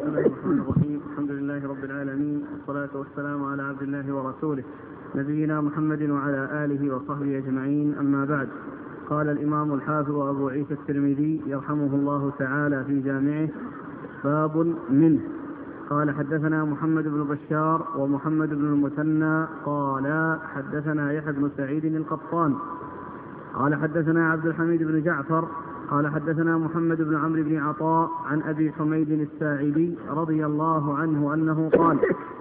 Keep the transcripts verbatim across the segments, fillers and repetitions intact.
بسم الله الرحمن الرحيم. الحمد لله رب العالمين، والصلاة والسلام على عبد الله ورسوله نبينا محمد وعلى آله وصحبه أجمعين، أما بعد. قال الإمام الحافظ أبو عيسى الترمذي يرحمه الله تعالى في جامعه: باب منه. قال: حدثنا محمد بن بشار ومحمد بن المثنى قال حدثنا يحيى بن سعيد القطان قال حدثنا عبد الحميد بن جعفر قال حدثنا محمد بن عمرو بن عطاء عن أبي حميد الساعدي رضي الله عنه أنه قال: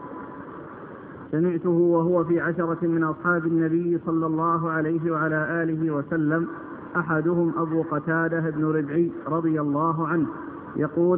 سمعته وهو في عشرة من أصحاب النبي صلى الله عليه وعلى آله وسلم، أحدهم أبو قتادة بن ربعي رضي الله عنه يقول: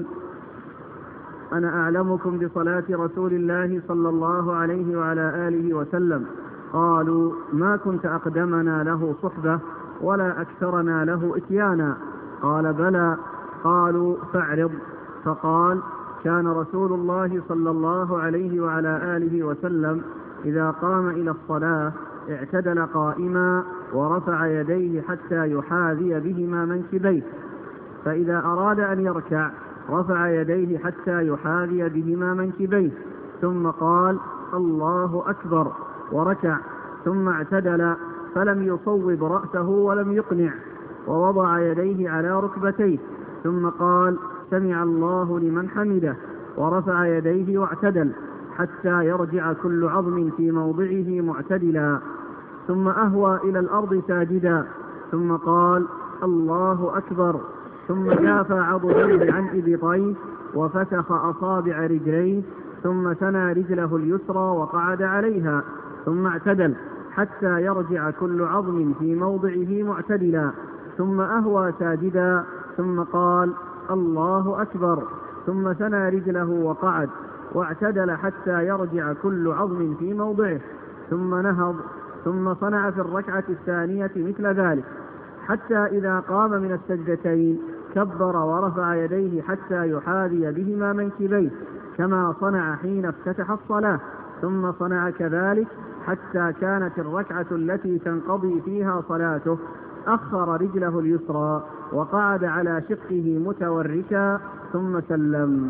أنا أعلمكم بصلاة رسول الله صلى الله عليه وعلى آله وسلم. قالوا: ما كنت أقدمنا له صحبة ولا أكثرنا له إتيانا. قال: بلى. قالوا: فاعرض. فقال: كان رسول الله صلى الله عليه وعلى آله وسلم إذا قام إلى الصلاة اعتدل قائما ورفع يديه حتى يحاذي بهما منكبيه، فإذا أراد أن يركع رفع يديه حتى يحاذي بهما منكبيه، ثم قال: الله أكبر، وركع، ثم اعتدل فلم يصوب رأسه ولم يقنع، ووضع يديه على ركبتيه، ثم قال: سمع الله لمن حمده، ورفع يديه واعتدل حتى يرجع كل عظم في موضعه معتدلا، ثم أهوى إلى الأرض ساجدا، ثم قال: الله أكبر، ثم جافى عضديه عن إبطيه وفسخ أصابع رجليه، ثم ثنى رجله اليسرى وقعد عليها، ثم اعتدل حتى يرجع كل عظم في موضعه معتدلا، ثم أهوى ساجدا، ثم قال: الله أكبر، ثم ثنى رجله وقعد واعتدل حتى يرجع كل عظم في موضعه، ثم نهض، ثم صنع في الركعة الثانية مثل ذلك، حتى إذا قام من السجدتين كبر ورفع يديه حتى يحاذي بهما منكبيه كما صنع حين افتتح الصلاة، ثم صنع كذلك حتى كانت الركعة التي تنقضي فيها صلاته أخر رجله اليسرى وقعد على شقه متوركا ثم سلم.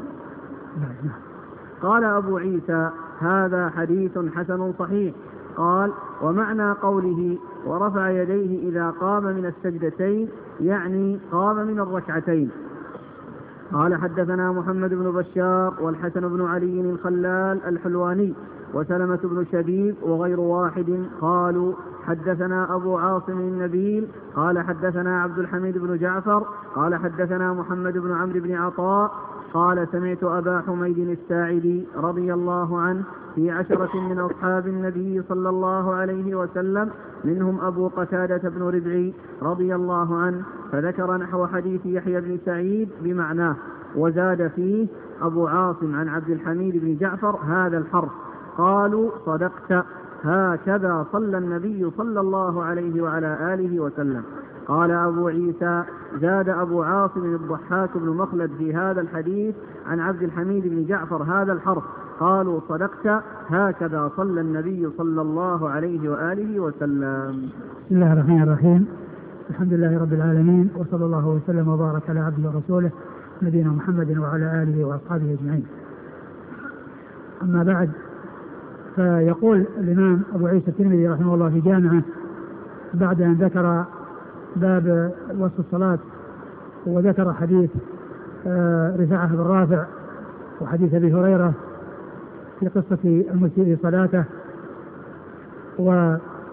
قال أبو عيسى: هذا حديث حسن صحيح. قال: ومعنى قوله ورفع يديه إذا قام من السجدتين يعني قام من الركعتين. قال: حدثنا محمد بن بشار والحسن بن علي الخلال الحلواني وسلمة بن شبيب وغير واحد قالوا: حدثنا أبو عاصم النبيل قال حدثنا عبد الحميد بن جعفر قال حدثنا محمد بن عمرو بن عطاء قال: سمعت أبا حميد الساعدي رضي الله عنه في عشرة من أصحاب النبي صلى الله عليه وسلم، منهم أبو قتادة بن ربعي رضي الله عنه، فذكر نحو حديث يحيى بن سعيد بمعناه، وزاد فيه أبو عاصم عن عبد الحميد بن جعفر هذا الحرف. قالوا: صدقت، هكذا صلى النبي صلى الله عليه وعلى آله وسلم. قال أبو عيسى: زاد أبو عاصم الضحاك بن مخلد في هذا الحديث عن عبد الحميد بن جعفر هذا الحرف. قالوا: صدقت، هكذا صلى النبي صلى الله عليه وآله وسلم. بسم الله الرحمن الرحيم. الحمد لله رب العالمين، وصلى الله وسلم وبارك على عبده ورسوله نبينا محمد وعلى آله وأصحابه أجمعين. أما بعد، فيقول الإمام أبو عيسى الترمذي رحمه الله في جامعه بعد أن ذكر باب وصف الصلاة وذكر حديث رفاعة بن رافع وحديث أبي هريرة في قصة المسيء صلاته و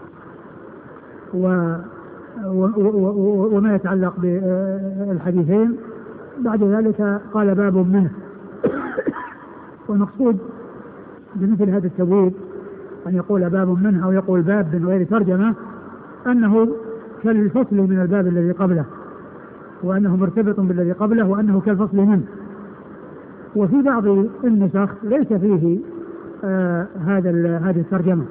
و وما يتعلق بالحديثين، بعد ذلك قال: باب منه. والمقصود بمثل هذا التبويب أن يقول باب منه أو يقول باب من غير ترجمة، أنه كالفصل من الباب الذي قبله، وأنه مرتبط بالذي قبله، وأنه كالفصل منه. وفي بعض النسخ ليس فيه آه هذا هذه الترجمة،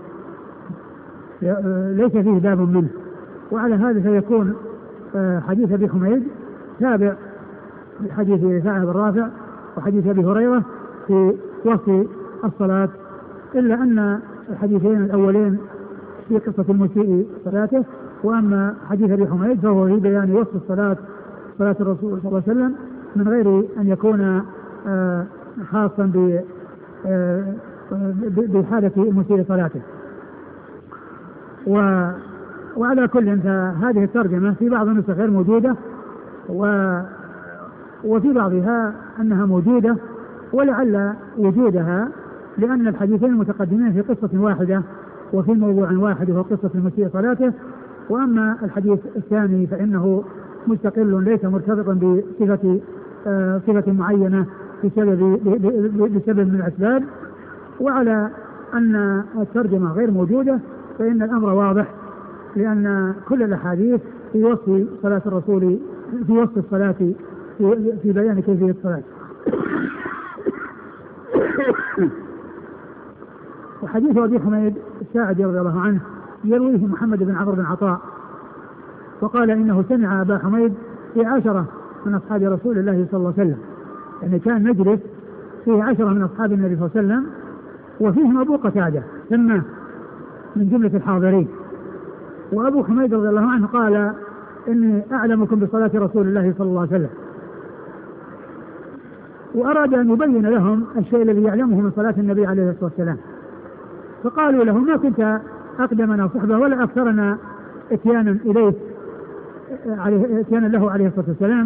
ليس فيه باب منه، وعلى هذا فيكون آه حديث أبي حميد تابع لحديث رفاعة بن رافع وحديث أبي هريرة في وصف الصلاة، إلا أن الحديثين الأولين في قصة المسيء صلاته، وأما حديث أبي حميد فهو في بيان وصف الصلاة صلاة الرسول صلى الله عليه وسلم من غير أن يكون آه خاصا بحالة مسيء صلاته. و وعلى كل فهذه الترجمة في بعض النسخ غير موجودة، و وفي بعضها أنها موجودة، ولعل وجودها لأن الحديثين المتقدمين في قصة واحدة وفي موضوع واحد وهو قصة مسيء صلاته، وأما الحديث الثاني فإنه مستقل ليس مرتبطا بصفة آه صفة معينة بسبب, بسبب من الأسباب. وعلى أن الترجمة غير موجودة فإن الأمر واضح، لأن كل الأحاديث في وصف صلاة الرسول في وصف الصلاة في, في بيان كيفية الصلاة. وحديث أبي حميد الساعدي رضي الله عنه يرويه محمد بن عمرو بن عطاء، وقال إنه سمع أبا حميد في عشرة من أصحاب رسول الله صلى الله عليه وسلم، يعني كان مجلس فيه عشرة من أصحاب النبي صلى الله عليه وسلم وفيهم أبو قتادة سماه من جملة الحاضرين. وأبو حميد رضي الله عنه قال إني أعلمكم بصلاة رسول الله صلى الله عليه وسلم، وأراد أن يبين لهم الشيء الذي يعلمه من صلاة النبي عليه الصلاة والسلام، فقالوا له ما كنت أقدمنا صحبة ولا أكثرنا اتيانا إليه عليه اتيانا له عليه الصلاة والسلام.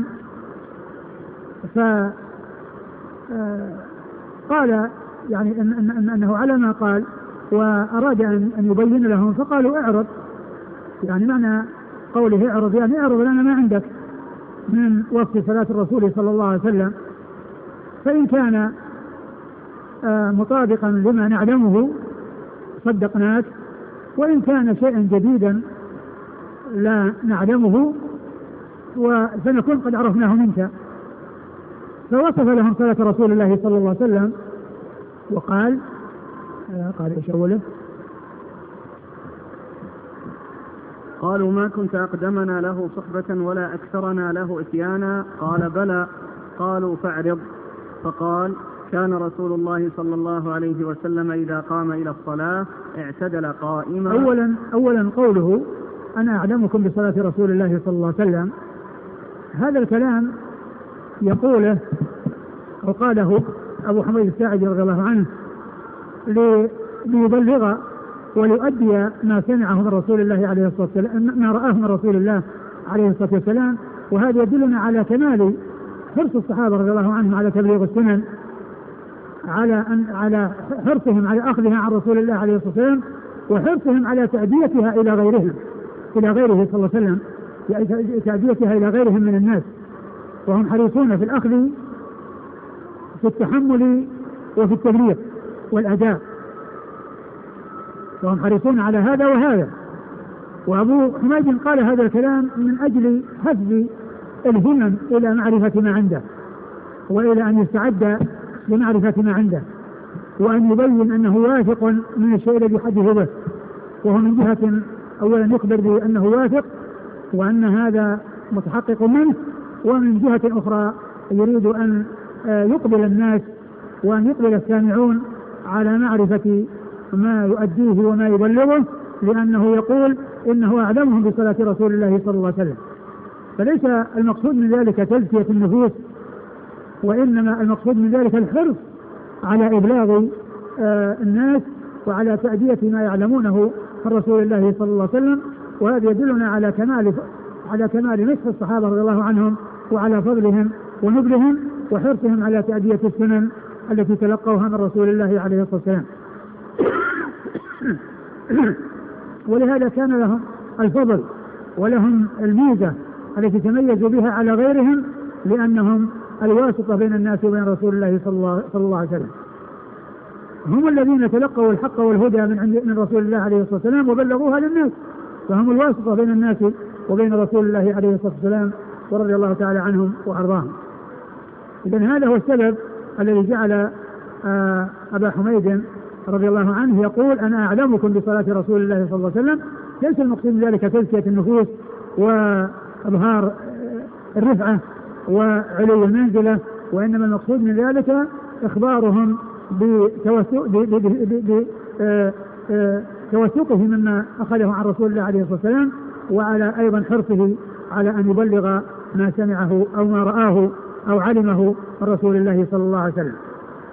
فقال يعني إن إن أنه على ما قال، وأراد أن يبين لهم فقالوا اعرض، يعني معنى قوله اعرض يعني اعرض لنا ما عندك من وصف صلاة الرسول صلى الله عليه وسلم، فإن كان مطابقا لما نعلمه صدقناك، وإن كان شيئا جديدا لا نعلمه وسنكون قد عرفناه منك. فوصف لهم صلاة رسول الله صلى الله عليه وسلم وقال قال ايش اوله؟ قالوا ما كنت أقدمنا له صحبة ولا أكثرنا له إتيانا، قال بلى. قالوا فاعرض. فقال كان رسول الله صلى الله عليه وسلم إذا قام إلى الصلاة اعتدل قائما. أولا, أولا قوله أنا أعلمكم بصلاة رسول الله صلى الله عليه وسلم، هذا الكلام يقوله أو قاله أبو حميد الساعدي رضي الله عنه ليبلغ وليؤدي ما سمعه من رسول الله عليه الصلاة والسلام، ما رآه من رسول الله عليه الصلاة والسلام. وهذا يدلنا على كمال حرص الصحابة رضي الله عنهم على تبليغ السنن، على أن على حرصهم على أخذها عن رسول الله عليه الصلاة والسلام، وحرصهم على تأديتها إلى غيرهم إلى غيره صلى الله عليه وسلم، يعني تأديتها إلى غيرهم من الناس، وهم حريصون في الأخذ في التحمل وفي التبليغ والأداء، وهم حريصون على هذا وهذا. وأبو حميد قال هذا الكلام من أجل حفظ الهمم إلى معرفة ما عنده، وإلى أن يستعد لمعرفة ما عنده، وأن يبين أنه واثق من الشيء الذي يحدث به، وهو من جهة أولا يخبر بأنه واثق وأن هذا متحقق منه، ومن جهة أخرى يريد أن يقبل الناس وأن يقبل السامعون على معرفة ما يؤديه وما يبلغه، لأنه يقول إنه أعلمهم بصلاة رسول الله صلى الله عليه وسلم. فليس المقصود من ذلك تزكية النفوس، وإنما المقصود من ذلك الحرص على إبلاغ آه الناس وعلى تأدية ما يعلمونه من رسول الله صلى الله عليه وسلم. وهذا يدلنا على كمال على كمال نصح الصحابة رضي الله عنهم، وعلى فضلهم ونبلهم وحرصهم على تأدية السنن التي تلقوها من رسول الله عليه الصلاة والسلام. ولهذا كان لهم الفضل ولهم الميزة التي تميزوا بها على غيرهم، لأنهم الواسطة بين الناس وبين رسول الله صلى الله, صلى الله عليه وسلم. هم الذين تلقوا الحق والهدى من, من رسول الله عليه الصلاة والسلام وبلغوها للناس، فهم الواسطة بين الناس وبين رسول الله عليه الصلاة والسلام، ورضي الله تعالى عنهم وأرضاهم. إذن هذا هو السبب الذي جعل أبا حميد رضي الله عنه يقول أنا أعلمكم بصلاة رسول الله صلى الله عليه وسلم. ليس المقصود من ذلك تزكية النفوس وإظهار الرفعة وعلو المنزلة، وإنما المقصود من ذلك إخبارهم بتوثقه مما أخذه عن رسول الله عليه الصلاة والسلام، وعلى أيضا حرصه على أن يبلغ ما سمعه أو ما رآه أو علمه من رسول الله صلى الله عليه وسلم.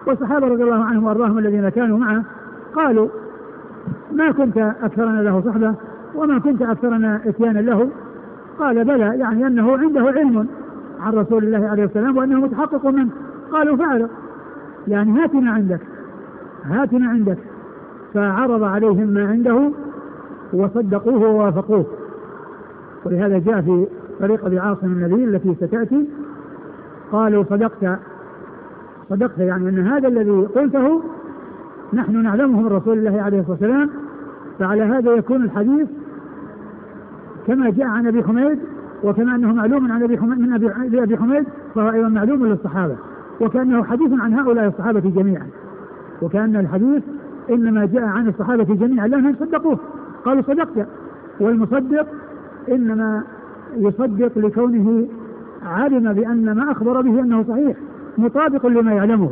والصحابة رضي الله عنهم وأرضاهم الذين كانوا معه قالوا ما كنت أكثرنا له صحبة وما كنت أكثرنا إتيانا له. قال بلى، يعني أنه عنده علم عن رسول الله عليه السلام وأنه متحقق منه. قالوا فعلا، يعني هاتنا عندك هاتنا عندك فعرض عليهم ما عنده وصدقوه ووافقوه. ولهذا جاء في طريق أبي عاصم النبي التي ستأتي قالوا صدقت صدقت يعني أن هذا الذي قلته نحن نعلمه من رسول الله عليه الصلاة والسلام. فعلى هذا يكون الحديث كما جاء عن أبي حميد، وكما أنه معلوم عن أبي حميد من أبي, أبي حميد فهو أيضا معلوم للصحابة، وكأنه حديث عن هؤلاء الصحابة جميعا، وكأن الحديث إنما جاء عن الصحابة جميعا لأنهم صدقوه. قالوا صدقت. والمصدق إنما يصدق لكونه علم بأن ما أخبر به أنه صحيح مطابق لما يعلمه،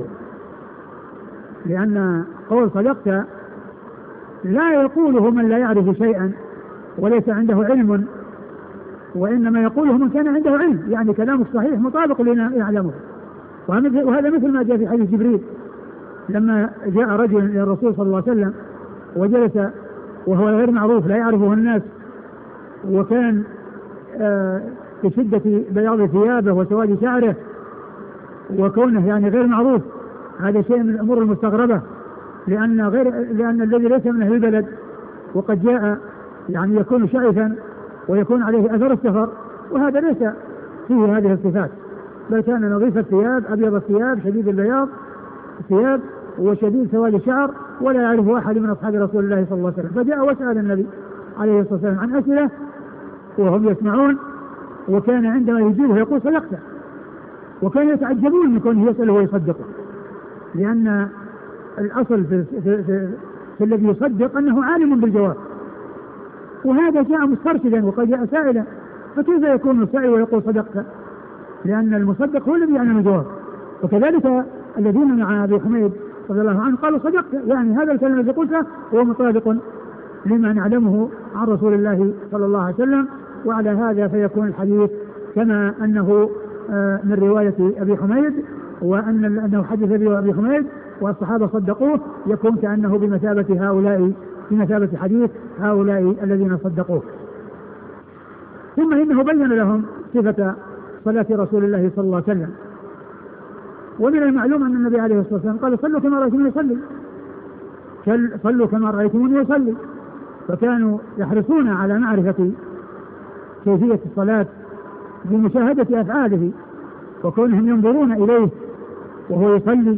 لأن قول صدقت لا يقوله من لا يعرف شيئا وليس عنده علم، وإنما يقوله من كان عنده علم، يعني كلامه صحيح مطابق لما يعلمه. وهذا مثل ما جاء في حديث جبريل لما جاء رجل إلى الرسول صلى الله عليه وسلم وجلس وهو غير معروف لا يعرفه الناس، وكان آه بشدة بياض ثيابه وسواد شعره وكونه يعني غير معروف. هذا شيء من الأمور المستغربة، لأن غير لأن الذي ليس من أهل البلد وقد جاء يعني يكون شعثا ويكون عليه أثر السفر، وهذا ليس فيه هذه الصفات، بل كان نظيف الثياب أبيض الثياب شديد البياض الثياب وشديد سواد الشعر، ولا يعرفه أحد من أصحاب رسول الله صلى الله عليه وسلم. فجاء وسأل النبي عليه الصلاة والسلام عن أسئلة وهم يسمعون، وكان عندما يجيبه يقول صدقت، وكانوا يتعجبون من كونه يسأله ويصدقه، لأن الأصل في, في, في, في الذي يصدق أنه عالم بالجواب، وهذا جاء مسترشدا وقد جاء سائلا، فكيف يكون السائل ويقول صدقت؟ لأن المصدق هو الذي يعلم الجواب. وكذلك الذين مع أبي حميد رضي الله عنه قالوا صدقت، يعني هذا الكلام الذي قلته هو مطابق لما نعلمه عن رسول الله صلى الله عليه وسلم. وعلى هذا فيكون الحديث كما أنه من رواية أبي حميد، وأن أنه حدث به أبي حميد والصحابة صدقوه، يكون كأنه بمثابة هؤلاء بمثابة حديث هؤلاء الذين صدقوه. ثم إنه بين لهم صفة صلاة رسول الله صلى الله عليه وسلم. ومن المعلوم أن النبي عليه الصلاة والسلام قال صلوا كما رأيتموني يصلي، صلوا كما رأيتموني يصلي، فكانوا يحرصون على معرفة كيفية الصلاة بمشاهدة أفعاله وكونهم ينظرون إليه وهو يصلي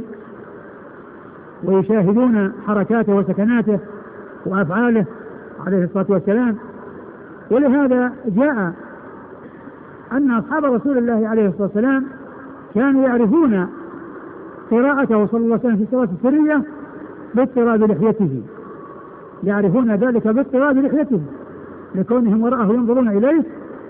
ويشاهدون حركاته وسكناته وأفعاله عليه الصلاة والسلام. ولهذا جاء أن أصحاب رسول الله عليه الصلاة والسلام كانوا يعرفون قراءته صلى الله عليه وسلم في الصلاة السرية باضطراب لحيته، يعرفون ذلك باضطراب لحيته لكونهم وراءه ينظرون إليه،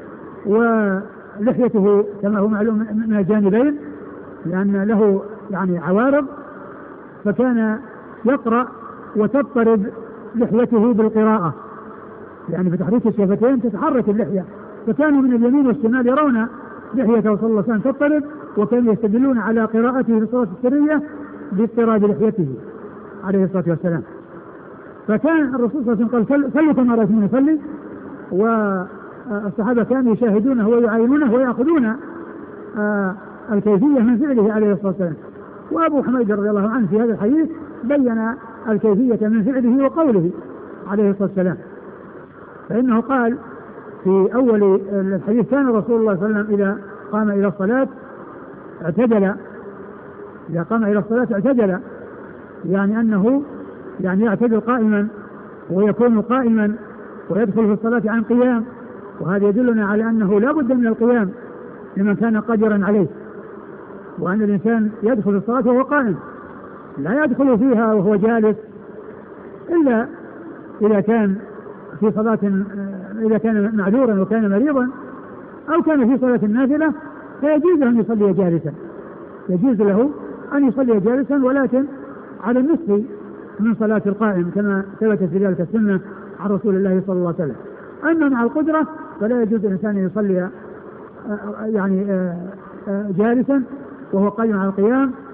ولحيته كما هو معلوم من الجانبين لأن له يعني عوارض، فكان يقرأ وتضطرب لحيته بالقراءة، يعني بتحريك الشفتين تتحرك اللحية، فكانوا من اليمين والشمال يرون لحيته صلى الله عليه وسلم تضطرب، وكانوا يستدلون على قراءته في الصلاة السرية باضطراب لحيته عليه الصلاة والسلام. فكان الرسول صلى الله عليه وسلم قال صلوا كما رأيتموني يصلي، والصحابة كانوا يشاهدونه ويعاينونه ويأخذون الكيفية من فعله عليه الصلاة والسلام. وأبو حميد رضي الله عنه في هذا الحديث بين الكيفية من فعله وقوله عليه الصلاة والسلام، فإنه قال في أول الحديث كان رسول الله صلى الله عليه وسلم إذا قام إلى الصلاة اعتدل، إذا قام إلى الصلاة اعتدل، يعني أنه يعني يعتدل قائما ويكون قائما ويدخل في الصلاة عن قيام، وهذا يدلنا على أنه لا بد من القيام لمن كان قادرا عليه، وأن الإنسان يدخل في الصلاة وهو قائم، لا يدخل فيها وهو جالس إلا إذا كان في صلاة إذا كان معذورا وكان مريضا أو كان في صلاة النافلة فيجوز له أن يصلي جالسا، يجوز له أن يصلي جالسا ولكن على النصف من صلاة القائم كما ثبت في ذلك السنة عن رسول الله صلى الله عليه وسلم. أما مع القدرة فلا يجوز الإنسان أن يصلي يعني جالسا وهو قائم على القيام،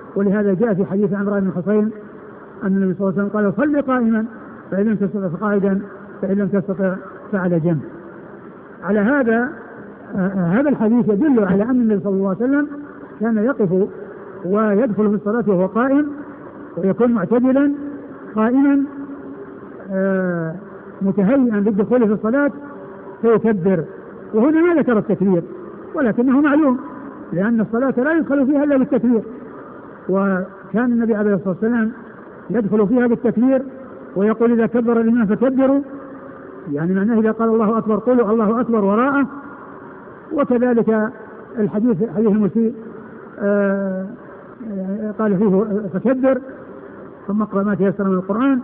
ولهذا جاء في حديث عمران بن حصين أن النبي صلى الله عليه وسلم قال صل قائما فإن لم تستطع فقاعدا فإن لم تستطع فعلى جنب. على هذا آه هذا الحديث يدل على أن النبي صلى الله عليه وسلم كان يقف ويدخل في الصلاة وهو قائم، ويكون معتدلا قائما آه متهيئا للدخول في الصلاة فيكبر. وهنا ما ذكر التكبير ولكنه معلوم لأن الصلاة لا يدخل فيها إلا بالتكبير، وكان النبي عليه الصلاة والسلام يدخل فيها بالتكبير ويقول إذا كبر الإمام فكبروا، يعني معناه إذا قال الله أكبر قولوا الله أكبر وراءه. وكذلك الحديث حديث المسيء آه قال فيه فكبر ثم اقرأ ما تيسر من القرآن.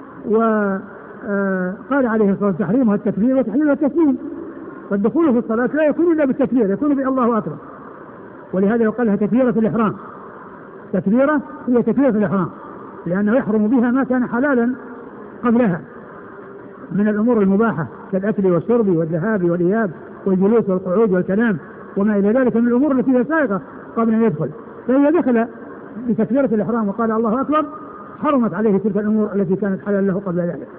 وقال عليه الصلاة والسلام تحريمها التكبير وتحريمها التسليم، فالدخول في الصلاة لا يكون إلا بالتكبير، يكون بالله أكبر، ولهذا يقال لها تكبيرة الإحرام. تكبيرة هي تكبيرة الإحرام لأنه يحرم بها ما كان حلالا قبلها من الأمور المباحة كالأكل والشرب والذهاب والإياب والجلوس والقعود والكلام وما إلى ذلك من الأمور التي هي سائغة قبل أن يدخل. فإذا دخل بتكبيرة الإحرام وقال الله أكبر حرمت عليه تلك الأمور التي كانت حلالا له قبل ذلك.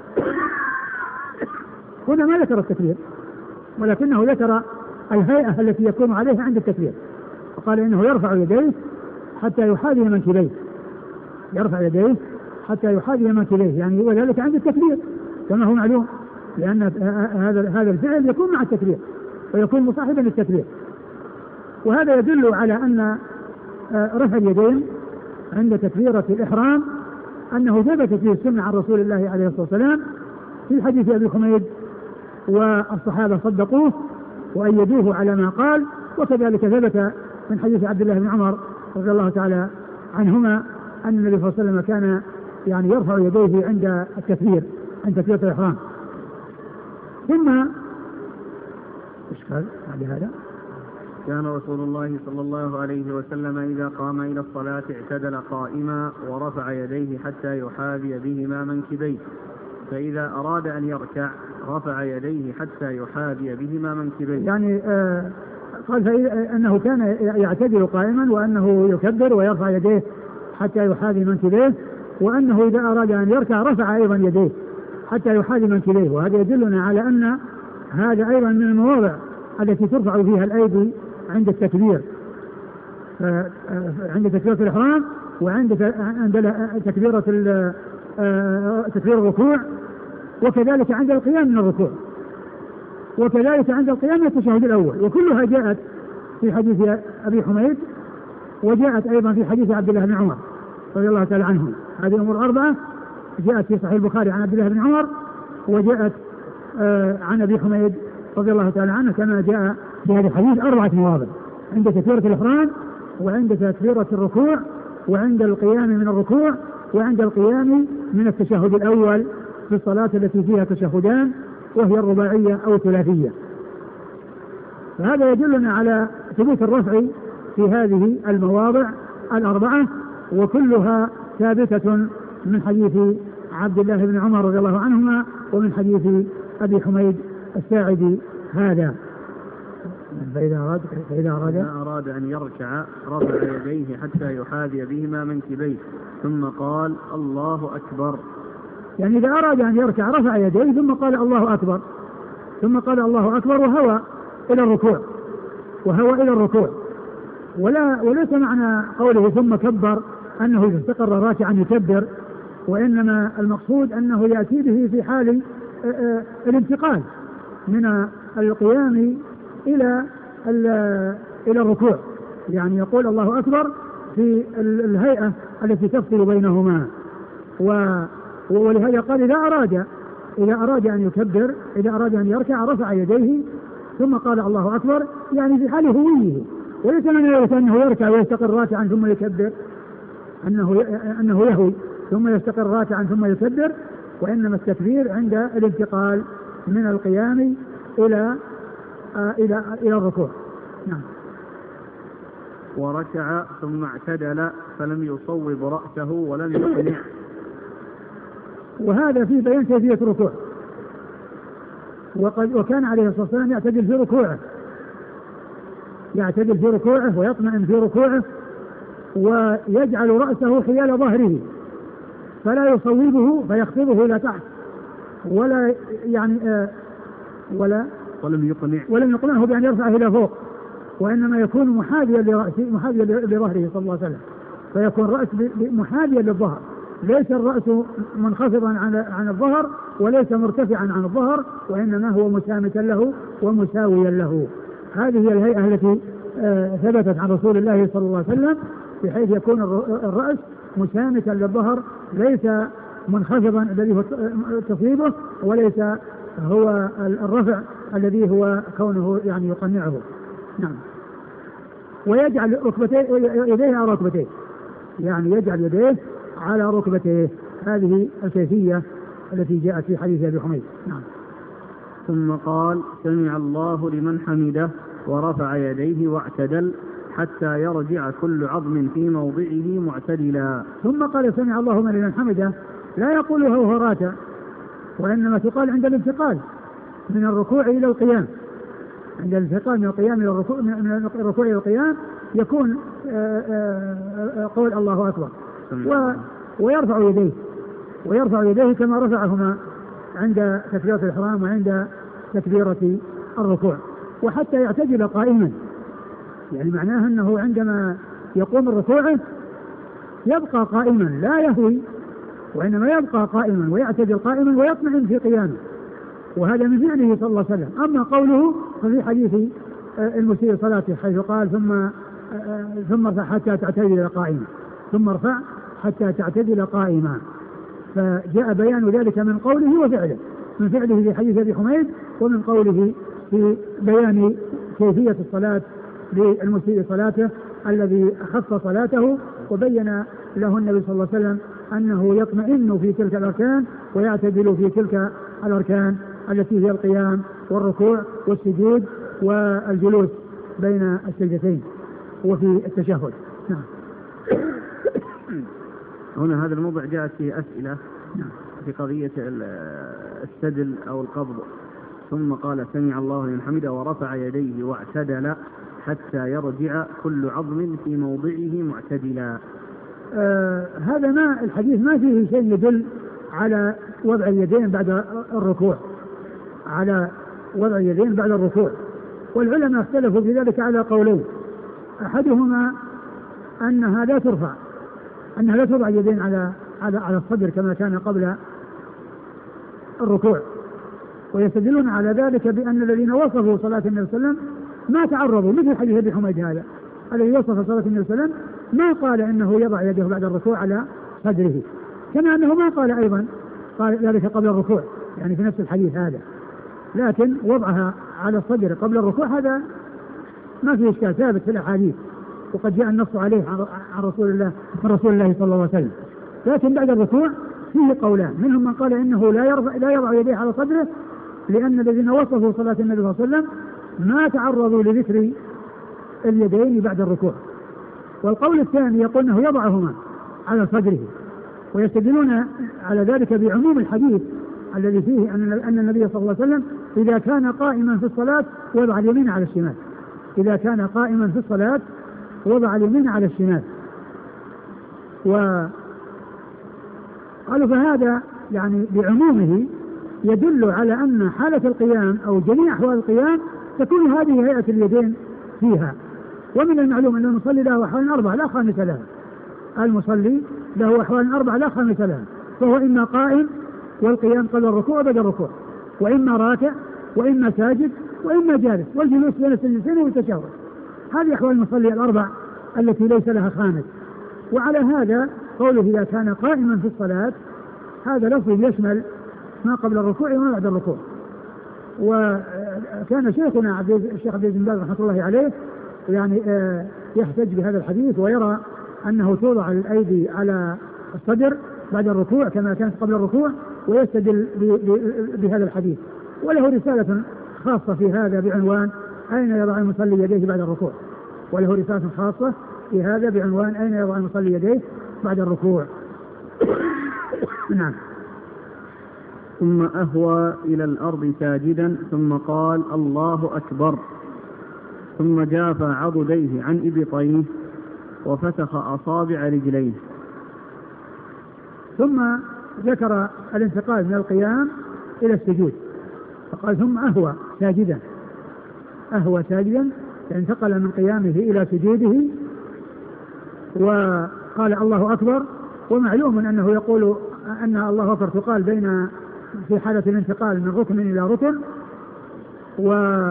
هنا ما ذكر التكبير ولكنه ذكر الهيئة التي يكون عليها عند التكبير، وقال إنه يرفع يديه حتى يحاذي منكبيه، يرفع يديه حتى يحاذي منكبيه، يعني وذلك عند التكبير كما هو معلوم، لأن هذا هذا الفعل يكون مع التكبير ويكون مصاحبا للتكبير. وهذا يدل على أن رفع اليدين عند تكبيرة الإحرام أنه ثبتت فيه السنة عن رسول الله عليه الصلاة والسلام في حديث أبي حميد، والصحابة صدقوه وأيدوه على ما قال. وكذلك ثبت من حديث عبد الله بن عمر رضي الله تعالى عنهما أن النبي صلى الله عليه وسلم كان يعني يرفع يديه عند التكبير عند تكبيرة الإحرام. ثم ايش قال بعد هذا؟ كان رسول الله صلى الله عليه وسلم إذا قام إلى الصلاة اعتدل قائما ورفع يديه حتى يحاذي بهما منكبيه، فإذا أراد أن يركع رفع يديه حتى يحاذي بهما منكبيه. يعني آه قال أنه كان يعتدل قائما وأنه يكبر ويرفع يديه حتى يحاذي منكبيه، وأنه إذا أراد أن يركع رفع أيضا يديه حتى يحاذي منكبيه. وهذا يدلنا على أن هذا أيضا من المواضع التي ترفع فيها الأيدي عند التكبير، عند تكبيرة الإحرام وعند عند تكبيرة تكبير الركوع، وكذلك عند القيام من الركوع، وكذلك عند القيام من التشهد الأول. وكلها جاءت في حديث أبي حميد وجاءت أيضا في حديث عبد الله بن عمر رضي الله تعالى عنهم. هذه الأمور أربعة جاءت في صحيح البخاري عن عبد الله بن عمر، وجاءت عن أبي حميد رضي الله تعالى عنه كما جاء في هذا الحديث أربعة مواضع: عند تكبيرة الإحرام وعند تكبيرة الركوع وعند القيام من الركوع وعند القيام من التشهد الأول في الصلاة التي فيها تشهدان وهي الرباعية أو الثلاثية. فهذا يدلنا على ثبوت الرفع في هذه المواضع الأربعة، وكلها ثابتة من حديث عبد الله بن عمر رضي الله عنهما ومن حديث أبي حميد الساعدي هذا. فإذا أراد, فإذا أراد, فإذا أراد أن يركع رفع يديه حتى يحاذي بهما منكبيه ثم قال الله أكبر. يعني إذا أراد أن يركع رفع يديه ثم قال الله أكبر، ثم قال الله أكبر وهوى إلى الركوع وهوى إلى الركوع ولا وليس معنى قوله ثم كبر أنه إذا استقر راكعا يكبر، وإنما المقصود أنه يأتي به في حال الانتقال من القيام إلى إلى الركوع، يعني يقول الله أكبر في الهيئة التي تفصل بينهما. ولهذا قال إذا أراد إذا أراد أن يكبر إذا أراد أن يركع رفع يديه ثم قال الله أكبر، يعني في حال هويه، وليس من ذلك أنه يركع ويستقر راكعا ثم يكبر، أنه أنه يهوي ثم يستقر راكعا ثم يكبر، وإنما التكبير عند الانتقال من القيام إلى آه إلى إلى الركوع. نعم. وركع ثم اعتدل فلم يصوب رأسه ولم يقنع. وهذا في بيان كيفية الركوع، وقد وكان عليه الصلاة والسلام يعتدل في ركوعه يعتدل في ركوعه ويطمئن في ركوعه ويجعل رأسه حيال ظهره فلا يصوبه فيخفضه إلى تحت ولا يعني آه ولا ولم يقنع ولم يقنعه بأن يرفعه إلى فوق، وإنما يكون محاذيا لرأسه محاذيا لظهره صلى الله عليه وسلم، فيكون رأس محاذيا للظهر، ليس الرأس منخفضا عن عن الظهر وليس مرتفعا عن الظهر، وإنما هو مسامتا له ومساويا له. هذه هي الهيئة التي آه ثبتت عن رسول الله صلى الله عليه وسلم، بحيث يكون الرأس مسامتا للظهر ليس منخفضا الذي هو تصيبه، وليس هو الرفع الذي هو كونه يعني يقنعه. نعم. ويجعل ركبتيه يديه على ركبتيه، يعني يجعل يديه على ركبتيه. هذه الكيفية التي جاءت في حديث أبي حميد. نعم. ثم قال سمع الله لمن حمده ورفع يديه واعتدل حتى يرجع كل عظم في موضعه معتدلا. ثم قال سمع الله لمن حمده، لا يقولها وهراتا، وإنما تقال عند الانتقال من الركوع إلى القيام. عند الانتقال من القيام إلى الركوع من الركوع إلى القيام يكون آآ آآ قول الله أكبر، و ويرفع يديه ويرفع يديه كما رفعهما عند تكبيرة الإحرام وعند تكبيرة الركوع، وحتى يعتدل قائما، يعني معناه أنه عندما يقوم الركوع يبقى قائما لا يهوي، وإنما يبقى قائما ويعتدل قائما ويطمئن في قيامه، وهذا من فعله صلى الله عليه وسلم. أما قوله ففي حديث المسيء صلاته حيث قال ثم ثم ارفع حتى تعتدل قائما، ثم ارفع حتى تعتدل قائما، فجاء بيان ذلك من قوله وفعله، من فعله في حديث أبي حميد، ومن قوله في بيان كيفية الصلاة للمسيء صلاته الذي أخف صلاته، وبين له النبي صلى الله عليه وسلم أنه يطمئن في تلك الأركان ويعتدل في تلك الأركان التي هي القيام والركوع والسجود والجلوس بين السجدتين وفي التشهد. نعم. هنا هذا الموضع جاءت فيه أسئلة في قضية السدل أو القبض. ثم قال سمع الله لمن حمده ورفع يديه واعتدل حتى يرجع كل عظم في موضعه معتدلا. آه هذا ما الحديث ما فيه شيء يدل على وضع اليدين بعد الركوع، على وضع اليدين بعد الركوع، والعلماء اختلفوا في ذلك على قولين. أحدهما أنها لا ترفع، أنها لا ترفع اليدين على على على الصدر كما كان قبل الركوع، ويستدلون على ذلك بأن الذين وصفوا صلاة النبي صلى الله عليه وسلم ما تعرضوا، مثل حديث أبي حميد هذا الذي وصف صلاة النبي صلى الله عليه وسلم ما قال إنه يضع يده بعد الركوع على صدره، كما أنه ما قال أيضا قال ذلك قبل الركوع، يعني في نفس الحديث هذا، لكن وضعها على الصدر قبل الركوع هذا ما فيه إشكال، ثابت في الأحاديث وقد جاء النص عليه عن رسول الله من رسول الله صلى الله عليه وسلم. لكن بعد الركوع فيه قولان، منهم من قال إنه لا يرفع لا يضع يديه على صدره لأن الذين وصفوا صلاة النبي صلى الله عليه وسلم ما تعرضوا لذكر اليدين بعد الركوع. والقول الثاني يقول انه يضعهما على صدره، ويستدلون على ذلك بعموم الحديث الذي فيه ان ان النبي صلى الله عليه وسلم اذا كان قائما في الصلاة وضع اليمين على الشمال، اذا كان قائما في الصلاة وضع اليمين على الشمال. وقالوا فهذا يعني بعمومه يدل على ان حالة القيام او جميع احوال القيام تكون هذه هيئة اليدين فيها. ومن المعلوم أن المصلي له أحوال أربعة لا خامسة لها، المصلي له أحوال أربعة لا خامسة لها، فهو إما قائم والقيام قبل الركوع وبعد الركوع، وإما راكع وإما ساجد وإما جالس، والجلوس بين السجدتين والتشهد. هذه أحوال المصلي الأربع التي ليس لها خامس. وعلى هذا قوله إذا كان قائما في الصلاة هذا لفظ يشمل ما قبل الركوع وما بعد الركوع. وكان شيخنا الشيخ عبد العزيز بن باز رحمة الله عليه يعني يحتج بهذا الحديث ويرى أنه توضع الأيدي على الصدر بعد الركوع كما كانت قبل الركوع، ويستدل بهذا الحديث. وله رسالة خاصة في هذا بعنوان أين يضع المصلي يديه بعد الركوع، وله رسالة خاصة في هذا بعنوان أين يضع المصلي يديه بعد الركوع. نعم. ثم أهوى إلى الأرض ساجدا ثم قال الله أكبر، ثم جاف عضديه عن إبطيه وفتخ أصابع رجليه. ثم ذكر الانتقال من القيام إلى السجود، فقال ثم أهوى ساجدا، أهوى ساجدا، انتقل من قيامه إلى سجوده وقال الله أكبر. ومعلوم أنه يقول أن الله أكبر تقال بين في حالة الانتقال من ركن إلى ركن، و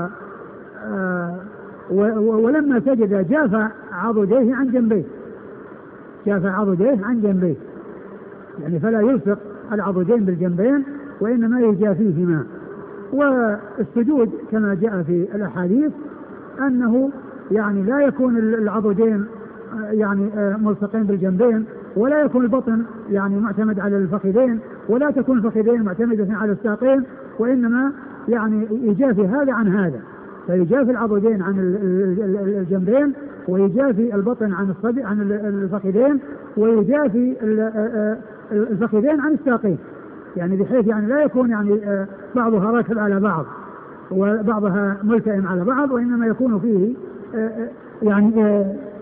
ولما سجد جاف عضديه عن جنبيه، جاف عضديه عن جنبيه، يعني فلا يلصق العضدين بالجنبين وإنما يجافيهما. والسجود كما جاء في الأحاديث أنه يعني لا يكون العضدين يعني ملصقين بالجنبين، ولا يكون البطن يعني معتمد على الفخذين، ولا تكون الفخذين معتمدة على الساقين، وإنما يعني يجافي هذا عن هذا، فيجافي العضدين عن الجنبين، ويجافي البطن عن الصدع عن الفخذين، ويجافي الفخذين عن الساقين، يعني بحيث يعني لا يكون يعني بعضها راكب على بعض وبعضها ملتئم على بعض، وإنما يكون فيه يعني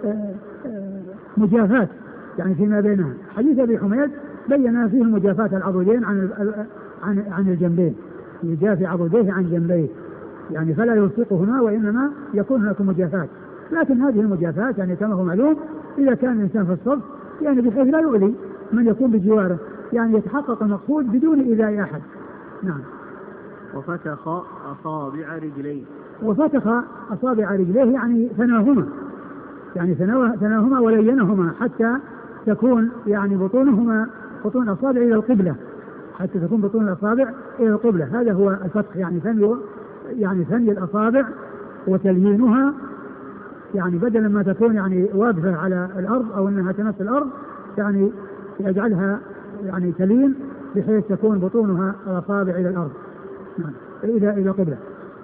مجافاة يعني فيما بينها. حديث أبي حميد بين فيه مجافاة العضدين عن عن عن الجنبين، يجافي عضديه عن جنبيه، يعني فلا يلصقهما وإنما يكون هناك مجافاة. لكن هذه المجافاة يعني كما هو معلوم إذا كان الإنسان في الصف يعني بحيث لا يؤذي من يكون بجواره، يعني يتحقق المقصود بدون إيذاء أحد. نعم. وفتخ أصابع رجليه، وفتخ أصابع رجليه يعني ثناهما، يعني ثناهما ولينهما حتى تكون يعني بطونهما بطون الأصابع إلى القبلة، حتى تكون بطون الأصابع إلى القبلة. هذا هو الفتح، يعني ثني يعني ثني الأصابع وتليينها، يعني بدلا ما تكون يعني واقفة على الأرض أو أنها تمس الأرض يعني يجعلها يعني تلين بحيث تكون بطونها الأصابع إلى الأرض إلى إلى قبلة.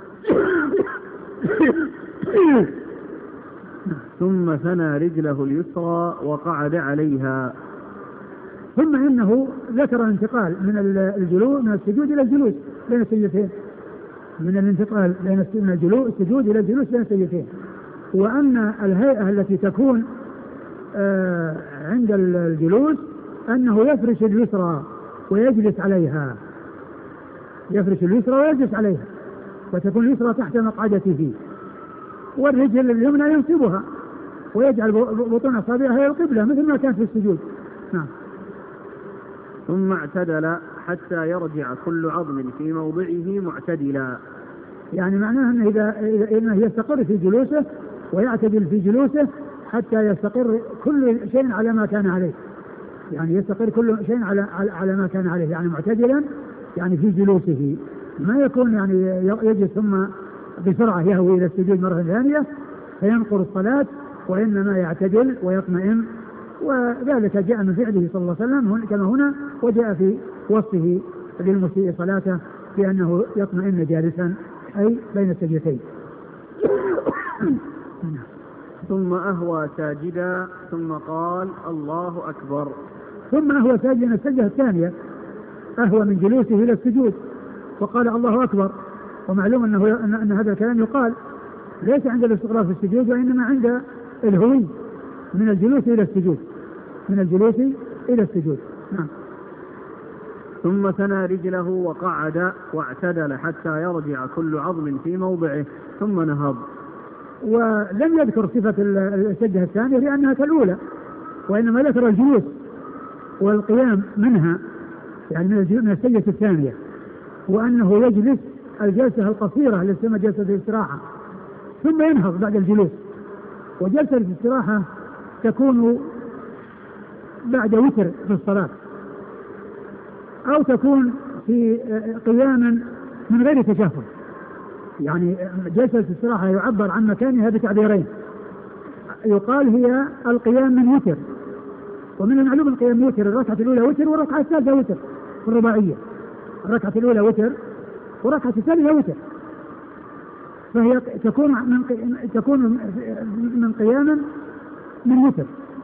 ثم ثنى رجله اليسرى وقعد عليها. ثم إنه ذكر الانتقال من الجلوس من السجود إلى الجلوس بين السجدتين، من الانتقال بين الجلوس السجود إلى الجلوس بين السجدتين، وأن الهيئة التي تكون آه عند الجلوس أنه يفرش اليسرى ويجلس عليها، يفرش اليسرى ويجلس عليها، وتكون اليسرى تحت مقعدته، والرجل اليمنى ينصبها ويجعل بطون أصابعها إلى القبلة مثل ما كان في السجود. نعم. ثم اعتدل حتى يرجع كل عظم في موضعه معتدلا، يعني معناه أنه إذا إنه يستقر في جلوسه ويعتدل في جلوسه حتى يستقر كل شيء على ما كان عليه، يعني يستقر كل شيء على على ما كان عليه، يعني معتدلا يعني في جلوسه، ما يكون يعني يجلس ثم بسرعة يهوي إلى السجود مرة ثانية فينقر الصلاة، وإنما يعتدل ويطمئن. وذلك جاء من فعله صلى الله عليه وسلم كما هنا، وجاء في وصفه للمسيء صلاته بأنه يطمئن جالسا أي بين السجدتين. ثم أهوى ساجدا ثم قال الله أكبر. ثم أهوى ساجدا السجدة الثانية، أهوى من جلوسه إلى السجود وقال الله أكبر. ومعلوم أنه أن, أن هذا الكلام يقال ليس عند الاستقرار في السجود، وإنما عند الهوي من الجلوس إلى السجود، من الجلوس إلى السجود. نعم. ثم ثنى رجله وقعد واعتدل حتى يرجع كل عظم في موضعه ثم نهض. ولم يذكر صفة السجدة الثانية لأنها كالأولى، وإنما ذكر الجلوس والقيام منها، يعني من السجدة الثانية، وأنه يجلس الجلسة القصيرة التي تسمى جلسة الاستراحة ثم ينهض بعد الجلوس. وجلسة الاستراحة تكون بعد وتر في الصلاة، أو تكون في قياما من غير تشهد. يعني جلسة الاستراحة يعبر عن مكانها بتعبيرين، يقال هي القيام من وتر، ومن المعلوم القيام من وتر الركعة الأولى وتر والركعة الثالثة وتر في الرباعية، الركعة الأولى وتر والركعة الثالثة وتر، فهي تكون من تكون من قياما من وتر،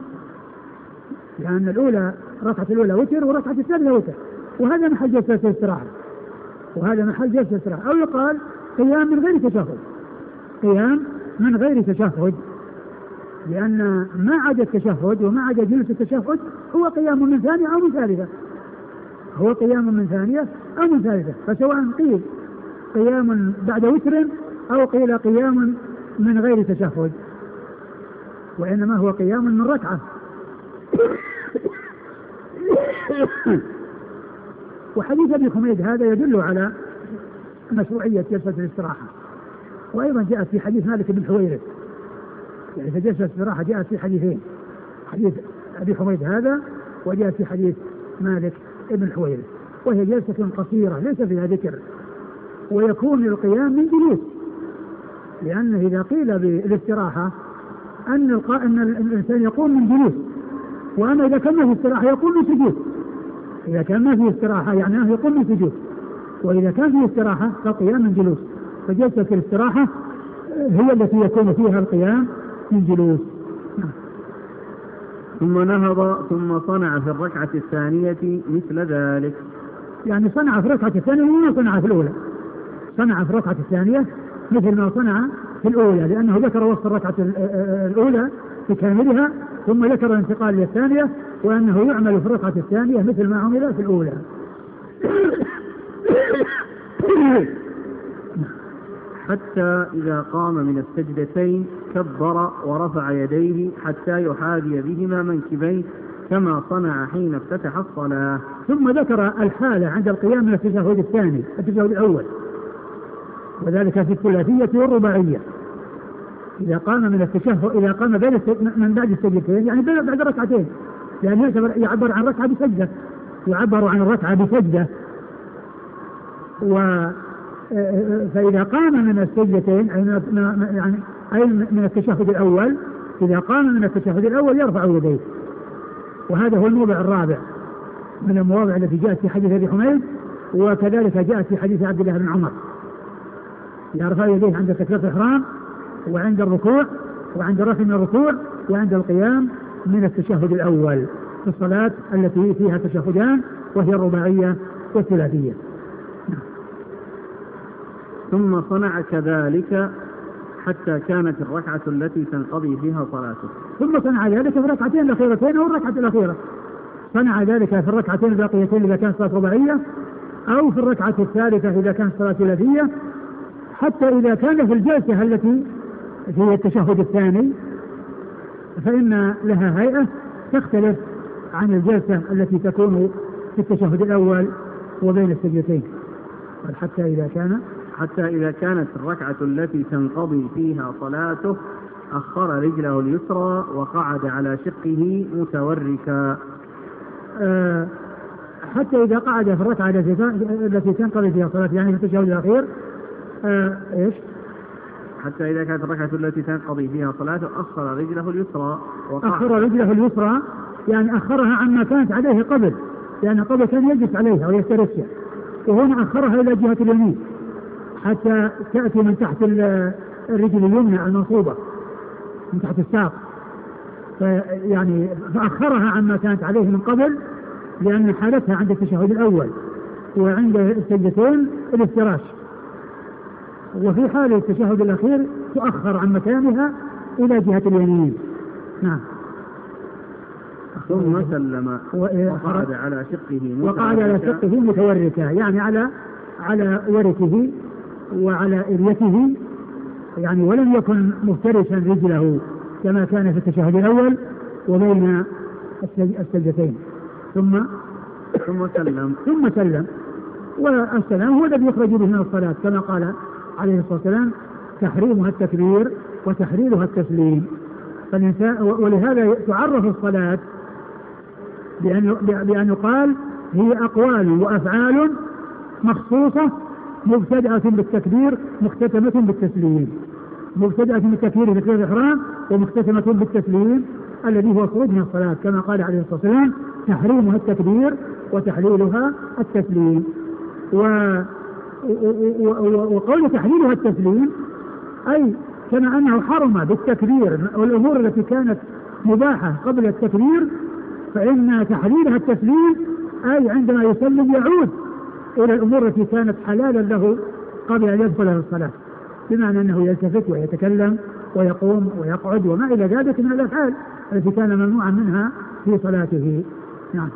لأن الأولى الركعة الأولى وتر والركعة الثالثة وتر، وهذا محل جلسة الاستراحة، وهذا محل جلسة الاستراحة. أو يقال قيام من غير تشهد، قيام من غير تشهد، لأن ما عدا التشهد وما عدا جلسة التشهد هو قيام من ثانية أو من ثالثة، هو قيام من ثانية أو من ثالثة، فسواء قيل قيام بعد وتر أو قيل قيام من غير تشهد، وإنما هو قيام من ركعة. وحديث أبي حميد هذا يدل على مشروعية جلسة الاستراحة، وأيضا جاءت في حديث مالك بن حويرث، يعني في جلسة الاستراحة جاءت في حديثين، حديث أبي حميد هذا وجاءت في حديث مالك بن حويرث، وهي جلسة قصيرة ليس فيها ذكر، ويكون القيام من جلوس، لأنه إذا قيل بالاستراحة أن أن الإنسان يقوم من جلوس، وأما إذا كان في استراحة يقوم من سجود، إذا كان ما في استراحة يعني أنه يقوم من سجود، وإذا كان في استراحة فالقيام من جلوس، فجلسة الاستراحة هي التي يكون فيها القيام من جلوس. ثم نهض ثم صنع في الركعة الثانية مثل ذلك، يعني صنع في الركعة الثانية وما صنع في الأولى، صنع في الركعة الثانية مثل ما صنع في الأولى، لأنه ذكر وصف الركعة الأولى بكاملها ثم ذكر الانتقال إلى الثانية، وأنه يعمل في الركعة الثانية مثل ما عمل في الأولى. حتى إذا قام من السجدتين كبر ورفع يديه حتى يحاذي بهما منكبيه كما صنع حين افتتح الصلاة. ثم ذكر الحالة عند القيام من التشهد الثاني التشهد الأول، وذلك في الثلاثية والرباعية. إذا قام من التشهد إذا قام بين من بعد السجدتين يعني بعد ركعتين، يعني يعبر عن ركعة بسجدة، يعبر عن الركعة بسجدة. و فإذا قام من السجدتين يعني أي من التشهد الأول، إذا قام من التشهد الأول يرفع يديه، وهذا هو الموضع الرابع من المواضع التي جاءت في حديث أبي حميد، وكذلك جاءت في حديث عبد الله بن عمر، يرفع يديه عند تكبيرة الإحرام وعند الركوع وعند رفع من الركوع وعند القيام من التشهد الأول في الصلاة التي فيها تشهدان وهي الرباعية والثلاثية. ثم صنع كذلك حتى كانت الركعة التي تنقضي فيها صلاته. ثم صنع ذلك في الركعتين الأخيرتين أو الركعة الأخيرة، صنع ذلك في الركعتين الباقيتين إذا كانت صلاة رباعية، أو في الركعة الثالثة إذا كانت صلاة ثلاثية، حتى إذا كان في الجلسة التي هي التشهد الثاني فإن لها هيئة تختلف عن الجلسة التي تكون في التشهد الأول وبين السجدتين. حتى إذا كان حتى إذا كانت الركعة التي تنقضي فيها صلاته أخر رجله اليسرى وقعد على شقه متوركا. أه حتى إذا قعد في الركعة التي تنقضي فيها صلاته يعني في التشهد الأخير أه إيش؟ حتى إذا كانت الركعة التي تنقضي فيها صلاته أخر رجله اليسرى وقعد. أخر رجله اليسرى يعني أخرها عما كانت عليه قبل، لأن قبل كان يجلس عليها ويفترشها، وهنا أخرها إلى جهة اليمين حتى تأتي من تحت الرجل اليمنى المنصوبة من تحت الساق، يعني فأخرها عما كانت عليه من قبل، لأن حالتها عند التشهد الأول وعند السجدتين الافتراش، وفي حال التشهد الأخير تؤخر عن مكانها إلى جهة اليمين. نعم. ثم سلم وقعد على شقه وقعد على شقه متوركا، يعني على على وركه وعلى إليته، يعني ولم يكن مفترشا رجله كما كان في التشهد الأول وبين السجدتين. ثم ثم سلم ثم سلم والسلام هو الذي يخرج به من الصلاة، كما قال عليه الصلاة والسلام تحريمها التكبير وتحريرها التسليم. ولهذا تعرف الصلاة بأن بأن يقال هي أقوال وأفعال مخصوصة مبتدأة بالتكبير مختتمة بالتسليم، مبتدأة بالتكبير في تكبيرة الإحرام ومختتمة بالتسليم الذي هو خروج من الصلاة، كما قال عليه الصلاة والسلام تحريمها التكبير وتحليلها التسليم. و... وقول تحليلها التسليم أي كما أنه حرم بالتكبير والأمور التي كانت مباحة قبل التكبير، فإن تحليلها التسليم أي عندما يسلم يعود إلى الأمور التي كانت حلالا له قبل أن يدخل الصلاة، بمعنى أنه يلتفت ويتكلم ويقوم ويقعد وما إلى ذلك من الأفعال التي كان ممنوعا منها في صلاته. نعم.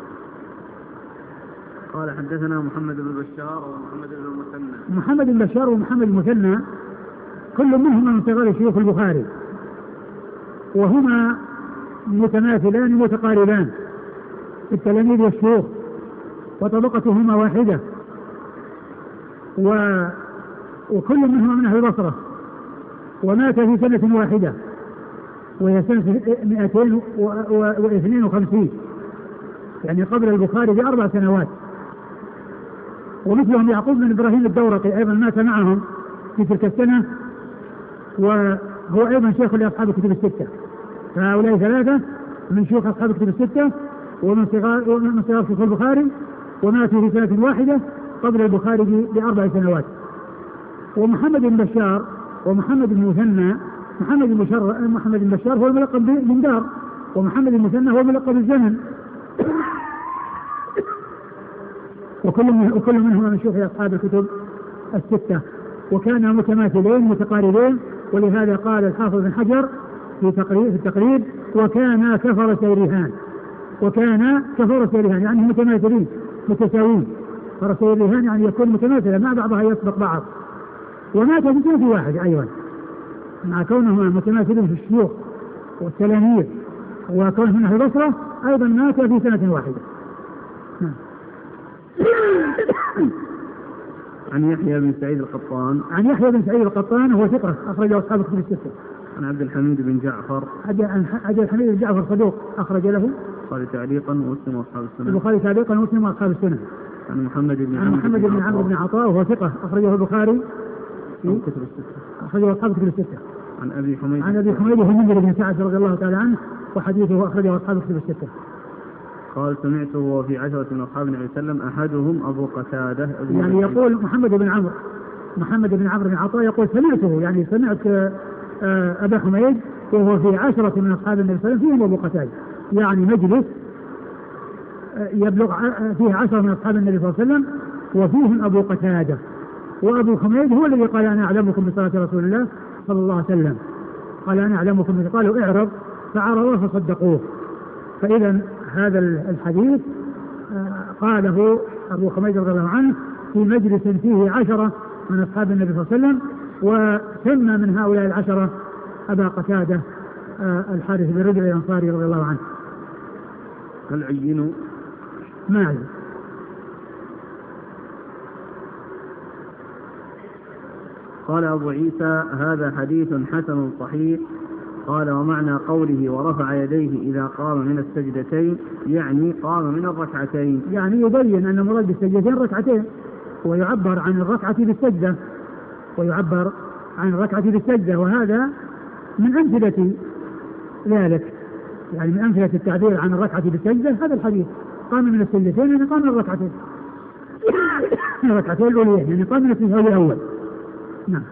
قال حدثنا محمد بن بشار ومحمد بن المثنى. محمد بن بشار ومحمد المثنى كل منهما من صغار شيوخ البخاري، وهما متماثلان متقاربان في التلاميذ والشيوخ، وطبقتهما واحدة، و... وكل منهما من أهل البصرة، ومات في سنة واحدة وهي سنة مئتين واثنين وخمسين، يعني قبل البخاري بأربع سنوات. ومثلهم يعقوب بن إبراهيم الدورقي أيضا مات معهم في تلك السنة، وهو أيضا شيخ لأصحاب الكتب الستة. فهؤلاء ثلاثة من شيوخ أصحاب الكتب الستة ومن صغار ومن صغار شيوخ البخاري، وماتوا في سنة واحدة قبل البخاري بأربع سنوات. ومحمد بن بشار ومحمد بن المثنى، محمد بن بشار محمد بن بشار هو الملقب بن دار، ومحمد المثنى هو الملقب بالزمن. وكل وكل منهما من شيوخ أصحاب الكتب الستة، وكانا متماثلين متقاربين، ولهذا قال الحافظ بن حجر في تقريب في التقريب وكانا كفرة رهان، وكانا كفرة رهان يعني متماثلين متساويين. فرسول رهان يعني يكون متماثلة مع بعضها يسبق بعض. ومات في سنة واحدة أيضا، مع كونهما متماثلين في الشيوخ والتلاميذ وكونه من أهل البصرة، أيضا مات في سنة واحدة. عن يحيى بن سعيد القطان. عن يحيى بن سعيد القطان هو ثقة أخرجه أصحاب الكتب الستة. عن عبد الحميد بن جعفر. عبد الحميد بن جعفر صدوق أخرج له البخاري تعليقا ومسلم وأصحاب السنة. البخاري تعليقا ومسلم وأصحاب السنة. عن محمد بن عن محمد بن عمرو بن عطاء وهو ثقة أخرجه البخاري في كتب الستة. أخرجه أصحاب الكتب الستة. عن أبي حميد. عن أبي حميد وهو منذر بن سعد رضي الله تعالى عنه، وحديثه أخرجه أصحاب الكتب الستة. قال سمعته وفي عشرة من أصحاب النبي صلى الله عليه وسلم أحدهم أبو قتادة. يعني يقول محمد بن عمرو محمد بن عمرو بن عطاء يقول سمعته، يعني سمعت أبا حميد وهو في عشرة من أصحاب النبي صلى الله عليه وسلم فيهم أبو قتادة، يعني مجلس يبلغ فيه عشرة من أصحاب النبي صلى الله عليه وسلم وفيهم أبو قتادة. وأبو حميد هو الذي قال أنا أعلمكم بصلاة رسول الله صلى الله عليه وسلم، قال أنا أعلمكم، قالوا اعرض فعرضوا فصدقوه. فإذا هذا الحديث قاله أبو حميد رضي الله عنه في مجلس فيه عشرة من أصحاب النبي صلى الله عليه وسلم، وسمى من هؤلاء العشرة أبا قتادة الحارث بن ربيعة الأنصاري رضي الله عنه. هل عينوا؟ ما علم. قال أبو عيسى هذا حديث حسن صحيح. قال ومعنى قوله ورفع يديه إذا قام من السجدتين يعني قام من الركعتين، يعني يبين أن مراد بالسجدتين ركعتين، ويعبر عن الركعة بالسجدة ويعبر عن الركعة بالسجدة وهذا من أمثلة ذلك، يعني من أمثلة التعبير عن الركعة بالسجدة هذا الحديث. قام من السجدتين يعني قام من الركعتين الركعتين الأوليين، يعني قام من التشهد الأول. نعم.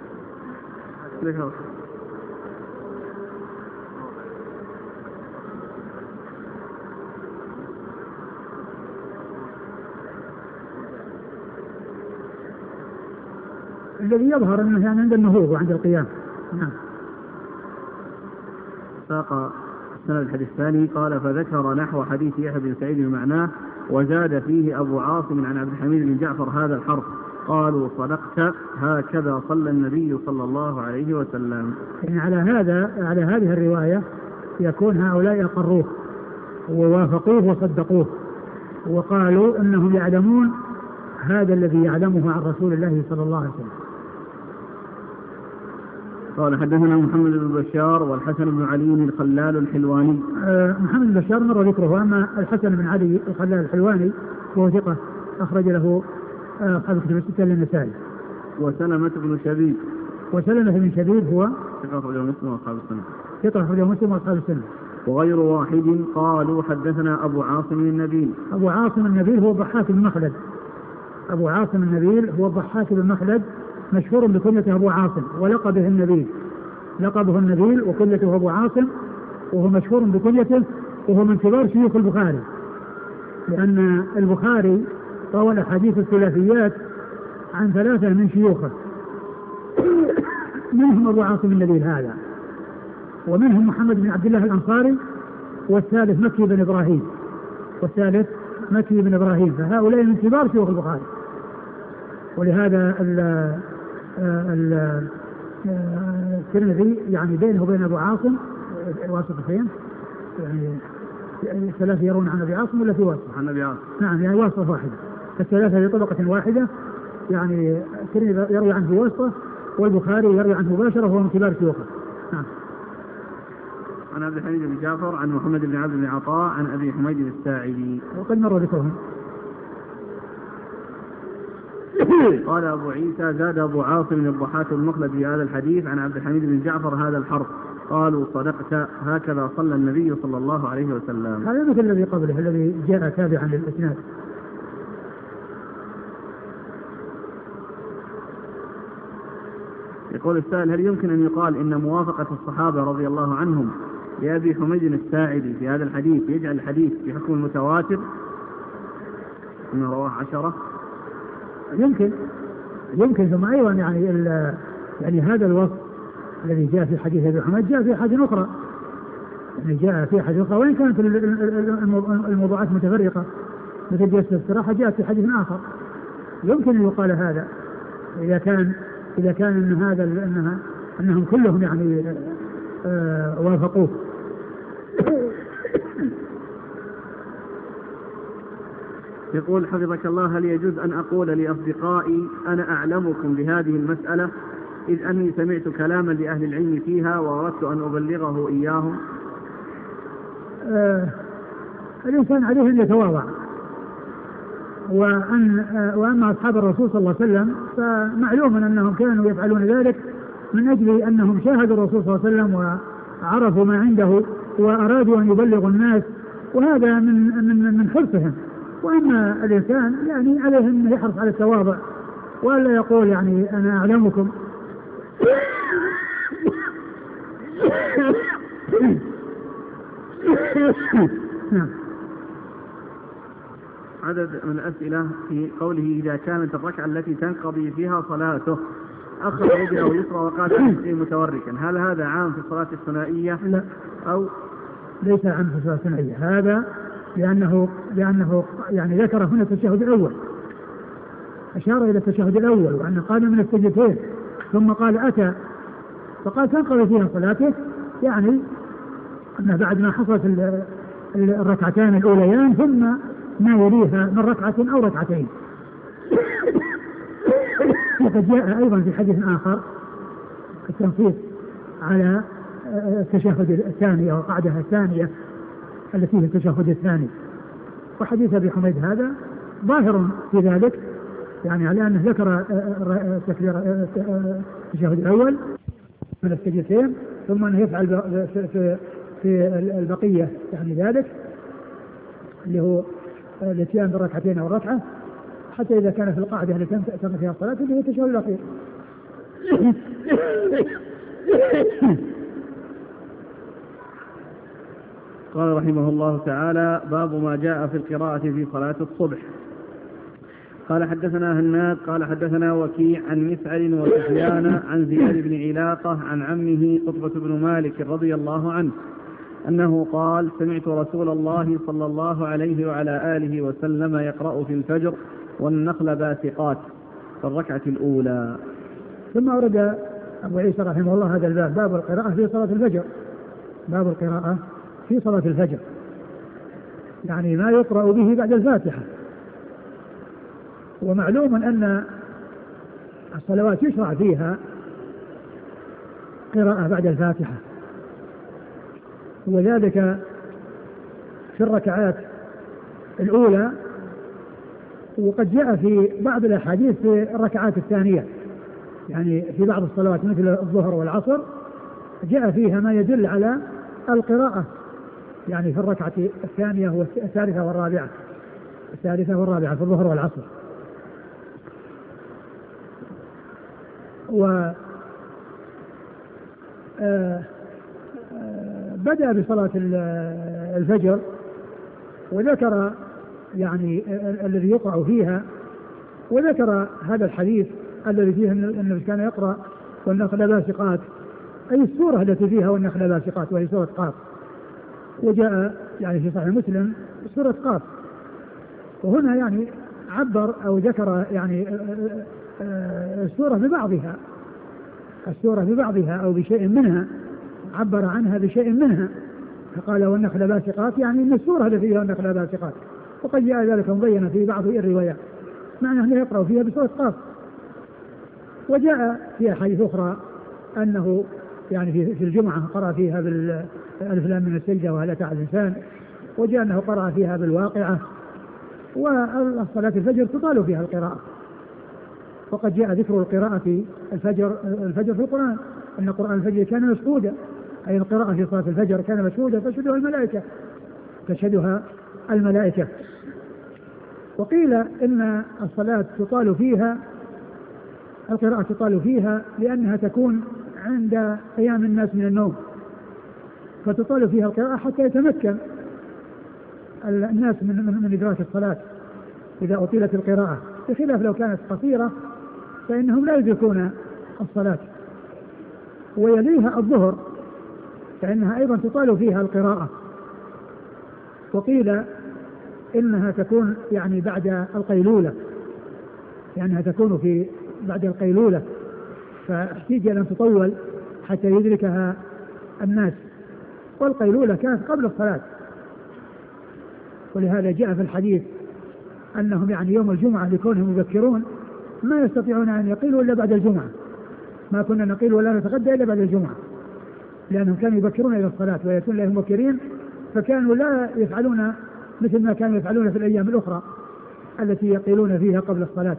الذي يظهر أنه يعني عند النهوض وعند القيام. نعم. ساق السند الحديث الثاني قال فذكر نحو حديث يحيى بن سعيد بمعناه وزاد فيه أبو عاصم عن عبد الحميد بن جعفر هذا الحرف. قالوا صدقت هكذا صلى النبي صلى الله عليه وسلم. يعني على هذا على هذه الرواية يكون هؤلاء أقروه ووافقوه وصدقوه وقالوا أنهم يعلمون هذا الذي يعلمه عن رسول الله صلى الله عليه وسلم. قال حدثنا محمد بن بشار والحسن بن علي الخلال الحلواني. أه محمد بن بشار مر ذكره، أما الحسن بن علي الخلال الحلواني وهو ثقة أخرج له أصحاب الكتب الستة للنسائي. وسلمة بن شبيب. وسلمة بن شبيب هو ثقة أخرجه مسلم وأصحاب السنة. ثقة أخرجه مسلم وأصحاب السنة. وغير واحد قالوا حدثنا أبو عاصم النبيل. أبو عاصم النبيل هو الضحاك بن مخلد. أبو عاصم النبيل هو الضحاك بن مخلد مشهور بكنيته أبو عاصم ولقبه النبيل، لقبه النبيل وكنيته أبو عاصم، وهو مشهور بكنيته، وهو من كبار شيوخ البخاري، لأن البخاري روى الأحاديث الثلاثيات عن ثلاثة من شيوخه منهم أبو عاصم النبيل هذا، ومنهم محمد بن عبد الله الأنصاري، والثالث مكي بن إبراهيم والثالث مكي بن إبراهيم فهؤلاء من كبار شيوخ البخاري. ولهذا الترمذي يعني بينه وبين أبو عاصم واسطتين، يعني الثلاثة يرون عن أبي عاصم ولا في واسطة؟ عن أبي عاصم. نعم يعني واسطة واحدة، الثلاثة في طبقة واحدة، يعني الترمذي يروي عنه واسطة والبخاري يروي عنه مباشرة وهو من كبار شيوخه. نعم. عن عبد الحميد بن جعفر عن محمد بن عبد بن عطاء عن أبي حميد الساعدي وقد مر ذكرهم. قال أبو عيسى زاد أبو عاصم بن الضحاك المخلد في هذا الحديث عن عبد الحميد بن جعفر هذا الحرف، قالوا صدقت هكذا صلى النبي صلى الله عليه وسلم. هذا مثل الذي قبله الذي جاء تابعا للإسناد. يقول السائل هل يمكن أن يقال إن موافقة الصحابة رضي الله عنهم لأبي حميد الساعدي في هذا الحديث يجعل الحديث في حكم المتواتر إنه رواه عشرة؟ يمكن يمكن ثم أيضا يعني يعني هذا الوصف الذي جاء في حديث أبي حميد جاء في حديث أخرى، يعني جاء في حديث أخرى وإن كانت الموضوعات متفرقة مثل جلسة الاستراحة جاءت في حديث آخر. يمكن أن يقال هذا إذا كان إذا كان أن هذا أنها أنهم كلهم يعني آه وافقوه. يقول حفظك الله هل يجوز أن أقول لأصدقائي أنا أعلمكم بهذه المسألة إذ أني سمعت كلاما لأهل العلم فيها وأردت أن أبلغه إياهم؟ آه الإنسان عليه أن يتواضع، وأن وأما أصحاب الرسول صلى الله عليه وسلم فمعلوم أنهم كانوا يفعلون ذلك من أجل أنهم شاهدوا الرسول صلى الله عليه وسلم وعرفوا ما عنده وأرادوا أن يبلغوا الناس، وهذا من من من حرصهم. وأما الإنسان يعني عليه أن يحرص على التواضع ولا يقول يعني أنا أعلمكم. نعم. عدد من الأسئلة في قوله إذا كانت الركعة التي تنقضي فيها صلاته أخذ رجله اليسرى وقال أنت متوركا، هل هذا عام في الصلاة الثنائية؟ لا، أو ليس عام في الصلاة الثنائية، هذا لأنه لأنه يعني ذكر هنا التشهد الأول، أشار إلى التشهد الأول وأن قام من السجدتين ثم قال أتى فقال تنقضي فيها صلاته، يعني أن بعد ما حصلت الركعتان الأوليان ثم ما يليها من ركعة أو ركعتين. وقد جاء أيضا في حديث آخر التنصيص على التشهد الثاني أو القعدة الثانية التي هي التشهد الثاني، وحديث أبي حميد هذا ظاهر في ذلك، يعني على أنه ذكر التشهد الأول من السجدتين ثم أنه يفعل في في البقية يعني ذلك اللي هو الاتيان بالركعتين أو الركعة حتى إذا كان في القاعدة التي تم فيها الصلاة اللي هي التشهد الأخير. قال رحمه الله تعالى باب ما جاء في القراءة في صلاة الصبح. قال حدثنا هناد قال حدثنا وكيع عن مسعر وسفيان عن زياد بن علاقة عن عمه قطبة بن مالك رضي الله عنه أنه قال سمعت رسول الله صلى الله عليه وعلى آله وسلم يقرأ في الفجر والنخل باسقات في الركعة الأولى. ثم أورد أبو عيسى رحمه الله هذا الباب باب القراءة في صلاة الفجر، باب القراءة في صلاة الفجر، يعني ما يقرأ به بعد الفاتحة. ومعلوم أن الصلوات يشرع فيها قراءة بعد الفاتحة، وذلك في الركعات الأولى، وقد جاء في بعض الأحاديث في الركعات الثانية، يعني في بعض الصلوات مثل الظهر والعصر جاء فيها ما يدل على القراءة، يعني في الركعة الثانية والثالثة والرابعة الثالثة والرابعة في الظهر والعصر. و بدأ بصلاة الفجر وذكر يعني الذي يقرأ فيها، وذكر هذا الحديث الذي فيه أنه كان يقرأ والنخل باسقات، أي السورة التي فيها والنخل باسقات، وهي سورة قاف. وجاء يعني في صحيح مسلم سورة قاف. وهنا يعني عبر أو ذكر يعني السورة ببعضها، السورة ببعضها أو بشيء منها، عبر عنها بشيء منها، فقال والنخل باسقات، يعني أن السورة التي فيها والنخل باسقات. وقد جاء ذلك مبينا في بعض الروايات، معنى أنه يقرأ فيها بسورة قاف. وجاء في أحاديث أخرى أنه يعني في الجمعة قرأ فيها بالألف لام من السجدة وهل أتى على الإنسان. وجاء أنه قرأ فيها بالواقعة. والصلاة الفجر تطال فيها القراءة. وقد جاء ذكر القراءة في الفجر الفجر في القرآن، أن قرآن الفجر كان مشهودا، أي القراءة في صلاة الفجر كان مشهودا تشهدها الملائكة تشهدها الملائكة. وقيل إن الصلاة تطال فيها القراءة تطال فيها لأنها تكون عند قيام الناس من النوم، فتطال فيها القراءة حتى يتمكن الناس من, من, من إدراك الصلاة إذا أطيلت القراءة، بخلاف لو كانت قصيرة فإنهم لا يدركون الصلاة. ويليها الظهر فإنها أيضا تطال فيها القراءة. وقيل إنها تكون يعني بعد القيلولة، لأنها تكون في بعد القيلولة، فاحتيج أن تطول حتى يدركها الناس. والقيلولة كانت قبل الصلاة، ولهذا جاء في الحديث أنهم يعني يوم الجمعة لكونهم يبكرون ما يستطيعون أن يقيلوا إلا بعد الجمعة، ما كنا نقيل ولا نتغدى إلا بعد الجمعة، لأنهم كانوا يبكرون إلى الصلاة ويأتون إليهم مبكرين، فكانوا لا يفعلون مثل ما كانوا يفعلون في الأيام الأخرى التي يقيلون فيها قبل الصلاة.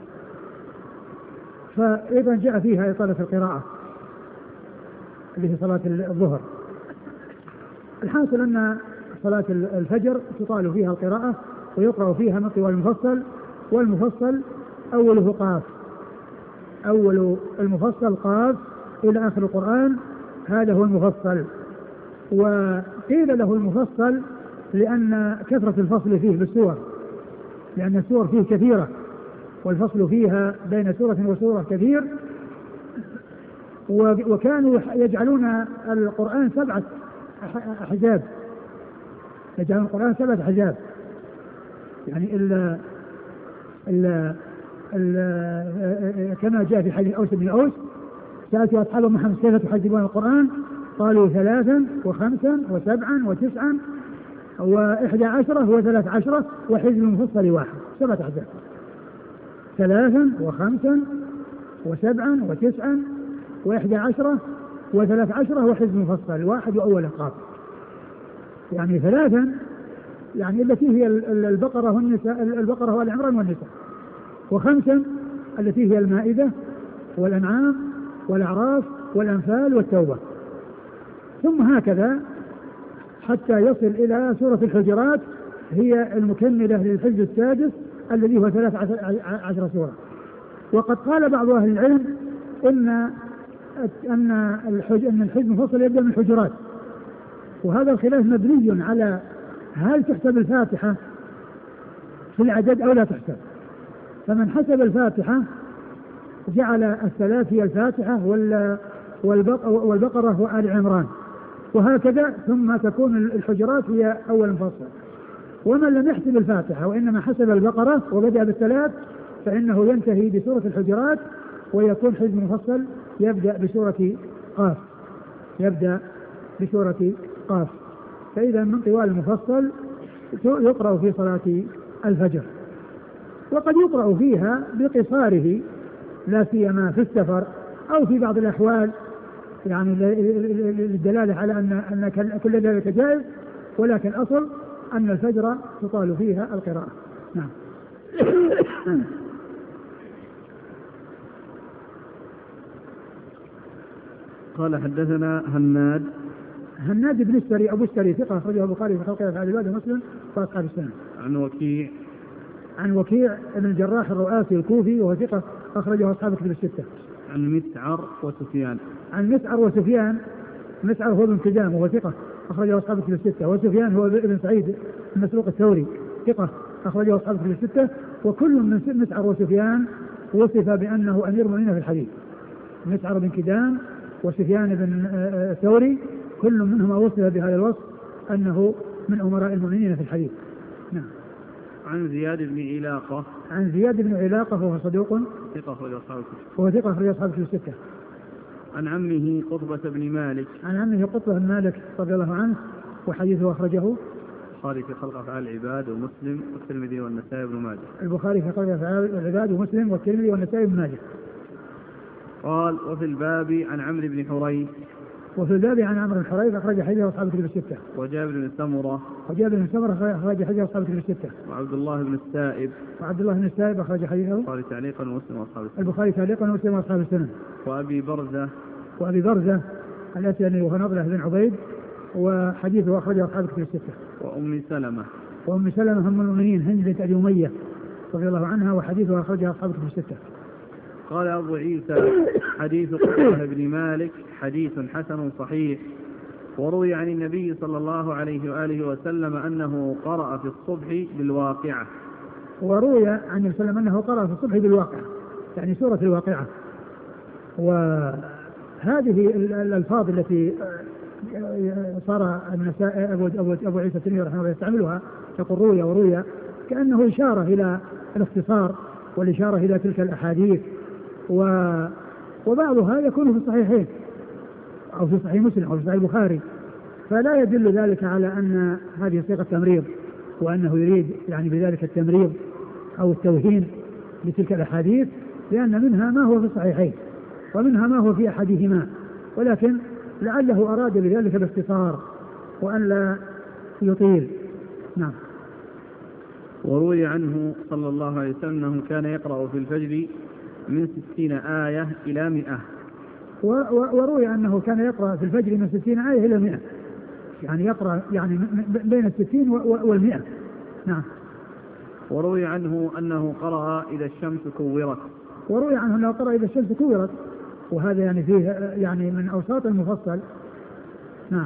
فأيضا جاء فيها إطالة القراءة اللي في صلاة الظهر. الحاصل أن صلاة الفجر تطال فيها القراءة ويقرأ فيها من طوال المفصل، والمفصل أوله قاف، أول المفصل قاف إلى آخر القرآن، هذا هو المفصل. وقيل له المفصل لأن كثرة الفصل فيه بالسور، لأن السور فيه كثيرة والفصل فيها بين سورة وسورة كثير. وكانوا يجعلون القرآن سبعة أحزاب، يجعلون القرآن سبعة أحزاب، يعني إلا إلا كما جاء في حديث أوس بن أوس: سألت أصحاب محمد كيف تحزبون القرآن؟ قالوا ثلاثا وخمسا وسبعا وتسعا وإحدى عشرة وثلاث عشرة وحزب المفصل واحد، سبعة أحزاب، ثلاثا وخمسا وسبعا وتسعا وإحدى عشرة وثلاث عشرة وحزب مفصل واحد وأول قاف. يعني ثلاثا يعني التي هي البقرة والنساء، البقرة والعمران والنساء، وخمسا التي هي المائدة والأنعام والأعراف والأنفال والتوبة، ثم هكذا حتى يصل إلى سورة الحجرات هي المكملة للحزب السادس الذي هو ثلاث عشر سورة. وقد قال بعض أهل العلم إن أن الحج أن الحزب المفصل يبدأ من الحجرات، وهذا الخلاف مبني على هل تحسب الفاتحة في العدد أو لا تحسب. فمن حسب الفاتحة جعل الثلاث هي الفاتحة والبقرة وآل عمران، وهكذا ثم تكون الحجرات هي أول مفصل. ومن لم يحسب الفاتحة وإنما حسب البقرة وبدأ بالثلاث فإنه ينتهي بسورة الحجرات، ويكون حزب مفصل يبدأ بسورة قاف يبدأ بسورة قاف. فإذا من طوال المفصل يقرأ في صلاة الفجر، وقد يقرأ فيها بقصاره لا سيما في السفر أو في بعض الأحوال، يعني للدلالة على أن أن كل ذلك جائز، ولكن الأصل أن الفجر تطال فيها القراءة. نعم. قال حدثنا هناد هناد بن السري أبو السري ثقة أخرجه البخاري في خلق أفعال العباد ومسلم وأصحاب السنة. عن وكيع عن وكيع بن الجراح الرؤاسي الكوفي وهو ثقة أخرجه أصحاب الكتب الستة. عن مسعر وسفيان عن مسعر وسفيان مسعر هو ابن كدام وهو ثقة أخرجه أصحاب الكتب الستة، وسفيان هو ابن سعيد المسروق الثوري ثقة أخرجه أصحاب الكتب الستة. وكل من مسعر وسفيان وصف بأنه أمير المؤمنين في الحديث، مسعر بن كدام وسفيان بن ثوري كل منهما وصف بهذا الوصف أنه من أمراء المؤمنين في الحديث. نعم. عن زياد بن علاقة. عن زياد بن علاقة وهو صدوق ثقة أخرج أصحاب الكتب. وهو ثقة أخرج أصحاب الكتب الستة. عن عمه قطبة بن مالك. عن عمه قطبة بن مالك رضي الله عنه وحديثه أخرجه البخاري في خلق أفعال العباد ومسلم والترمذي والنسائي بن ماجه. البخاري في خلق أفعال العباد ومسلم والترمذي والنسائي بن ماجه. قال وفي الباب عن عمرو بن حريث. وفي الباب عن عمرو بن حريث أخرج حديثه أصحاب الكتب الستة. وجابر بن سمرة. وجابر بن سمرة أخرج حديثه أصحاب الكتب الستة. وعبد الله بن السائب. وعبد الله بن السائب أخرج حديثه البخاري تعليقا ومسلم وأصحاب السنن. البخاري تعليقا ومسلم وأصحاب السنن. وأبي برزة. وأبي برزة الأسلمي وهو نضلة بن عبيد وحديثه أخرجه أصحاب الكتب الستة. وأم سلمة. وأم سلمة أم المؤمنين هند بنت أبي أمية رضي الله عنها وحديثه أخرجه أصحاب الكتب الستة. قال أبو عيسى حديث قطبة بن مالك حديث حسن صحيح. وروي عن النبي صلى الله عليه وآله وسلم أنه قرأ في الصبح بالواقعة. وروي عن النبي صلى الله عليه وسلم أنه قرأ في الصبح بالواقعة يعني سورة الواقعة. وهذه الألفاظ التي صار النسائي أبو, أبو, أبو عيسى الترمذي رحمه الله يستعملها تقول روي وروي كأنه إشارة إلى الاختصار والإشارة إلى تلك الأحاديث. و وبعضها يكون في الصحيحين أو في صحيح مسلم أو في صحيح البخاري فلا يدل ذلك على أن هذه صيغة تمريض وأنه يريد يعني بذلك التمريض أو التوهين لتلك الأحاديث لأن منها ما هو في الصحيحين ومنها ما هو في أحدهما ولكن لعله أراد بذلك باختصار وأن لا يطيل. نعم. وروي عنه صلى الله عليه وسلم أنه كان يقرأ في الفجر من ستين آية إلى مئة. وروي أنه كان يقرأ في الفجر من ستين آية إلى مئة يعني يقرأ يعني بين الستين والمئة. نعم. وروي عنه أنه قرأ إذا الشمس كورت. وروي عنه أنه قرأ إذا الشمس كورت وهذا يعني فيه يعني من أوساط المفصل. نعم.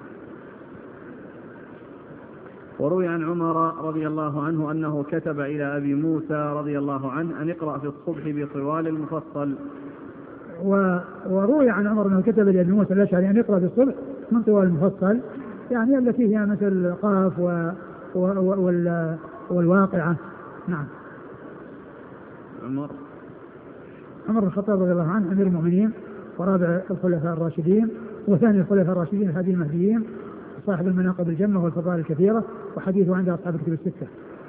وروي عن عمر رضي الله عنه أنه كتب إلى أبي موسى رضي الله عنه أن اقرأ في الصبح بطوال المفصل. وروي عن عمر أنه كتب إلى أبي موسى الأشعري أن يقرأ في الصبح من طوال المفصل يعني التي هي مثل قاف و... و... وال... والواقعة. نعم. عمر عمر بن الخطاب رضي الله عنه أمير المؤمنين ورابع الخلفاء الراشدين وثاني الخلفاء الراشدين الهادي المهديين صاحب المناقب الجمة والفضائل الكثيرة وحديثه عند أصحاب الكتب الستة.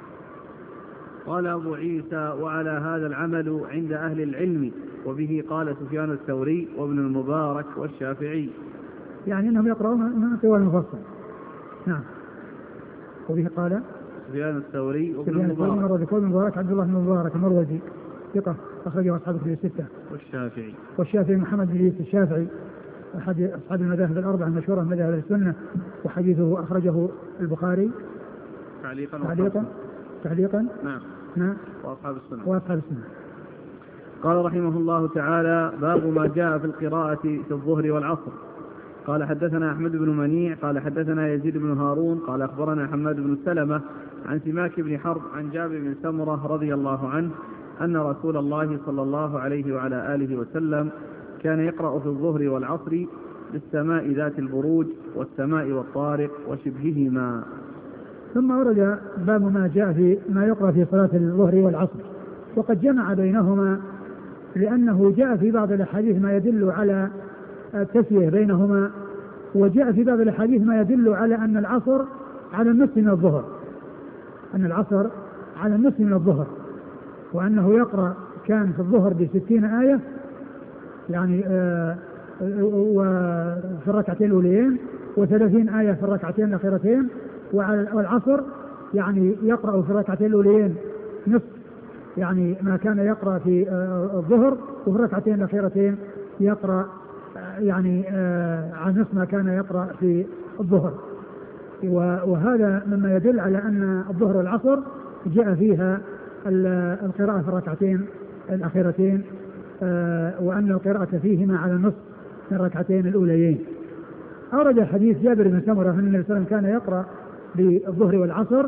قال أبو عيسى وعلى هذا العمل عند أهل العلم وبه قال سفيان الثوري وابن المبارك والشافعي يعني أنهم يقرؤون من طوال المفصل. نعم. وبه قال سفيان الثوري وابن المبارك وابن المبارك عبد الله بن المبارك المروزي ثقة أخرجه أصحاب الكتب الستة. والشافعي والشافعي محمد بن يوسف الشافعي أحد أصحاب المذاهب الأربعة المشهورة من مذاهب السنة وحديثه أخرجه البخاري تعليقا تعليقا تعليقا نعم نعم وأصحاب السنة وأصحاب السنة. قال رحمه الله تعالى باب ما جاء في القراءة في الظهر والعصر. قال حدثنا أحمد بن منيع قال حدثنا يزيد بن هارون قال أخبرنا حماد بن سلمة عن سماك بن حرب عن جابر بن سمرة رضي الله عنه أن رسول الله صلى الله عليه وعلى آله وسلم كان يقرأ في الظهر والعصر بالسماء ذات البروج والسماء والطارق وشبههما. ثم ورد باب ما جاء في ما يقرأ في صلاة الظهر والعصر وقد جمع بينهما لأنه جاء في بعض الأحاديث ما يدل على التسوية بينهما وجاء في بعض الأحاديث ما يدل على أن العصر على النصف من الظهر أن العصر على النصف من الظهر وأنه يقرأ كان في الظهر بستين آية يعني آه وفي الركعتين الأوليين وثلاثين آية في الركعتين الأخيرتين والعصر يعني يقرأ في الركعتين الأوليين نصف يعني ما كان يقرأ في آه الظهر وفي الركعتين الأخيرتين يقرأ آه يعني آه عن نصف ما كان يقرأ في الظهر. وهذا مما يدل على أن الظهر والعصر جاء فيها القراءة في الركعتين الأخيرتين آه وأن القراءة فيهما على النصف من الركعتين الأوليين. أورد حديث جابر بن سمرة أن النبي صلى الله عليه وسلم كان يقرأ بالظهر والعصر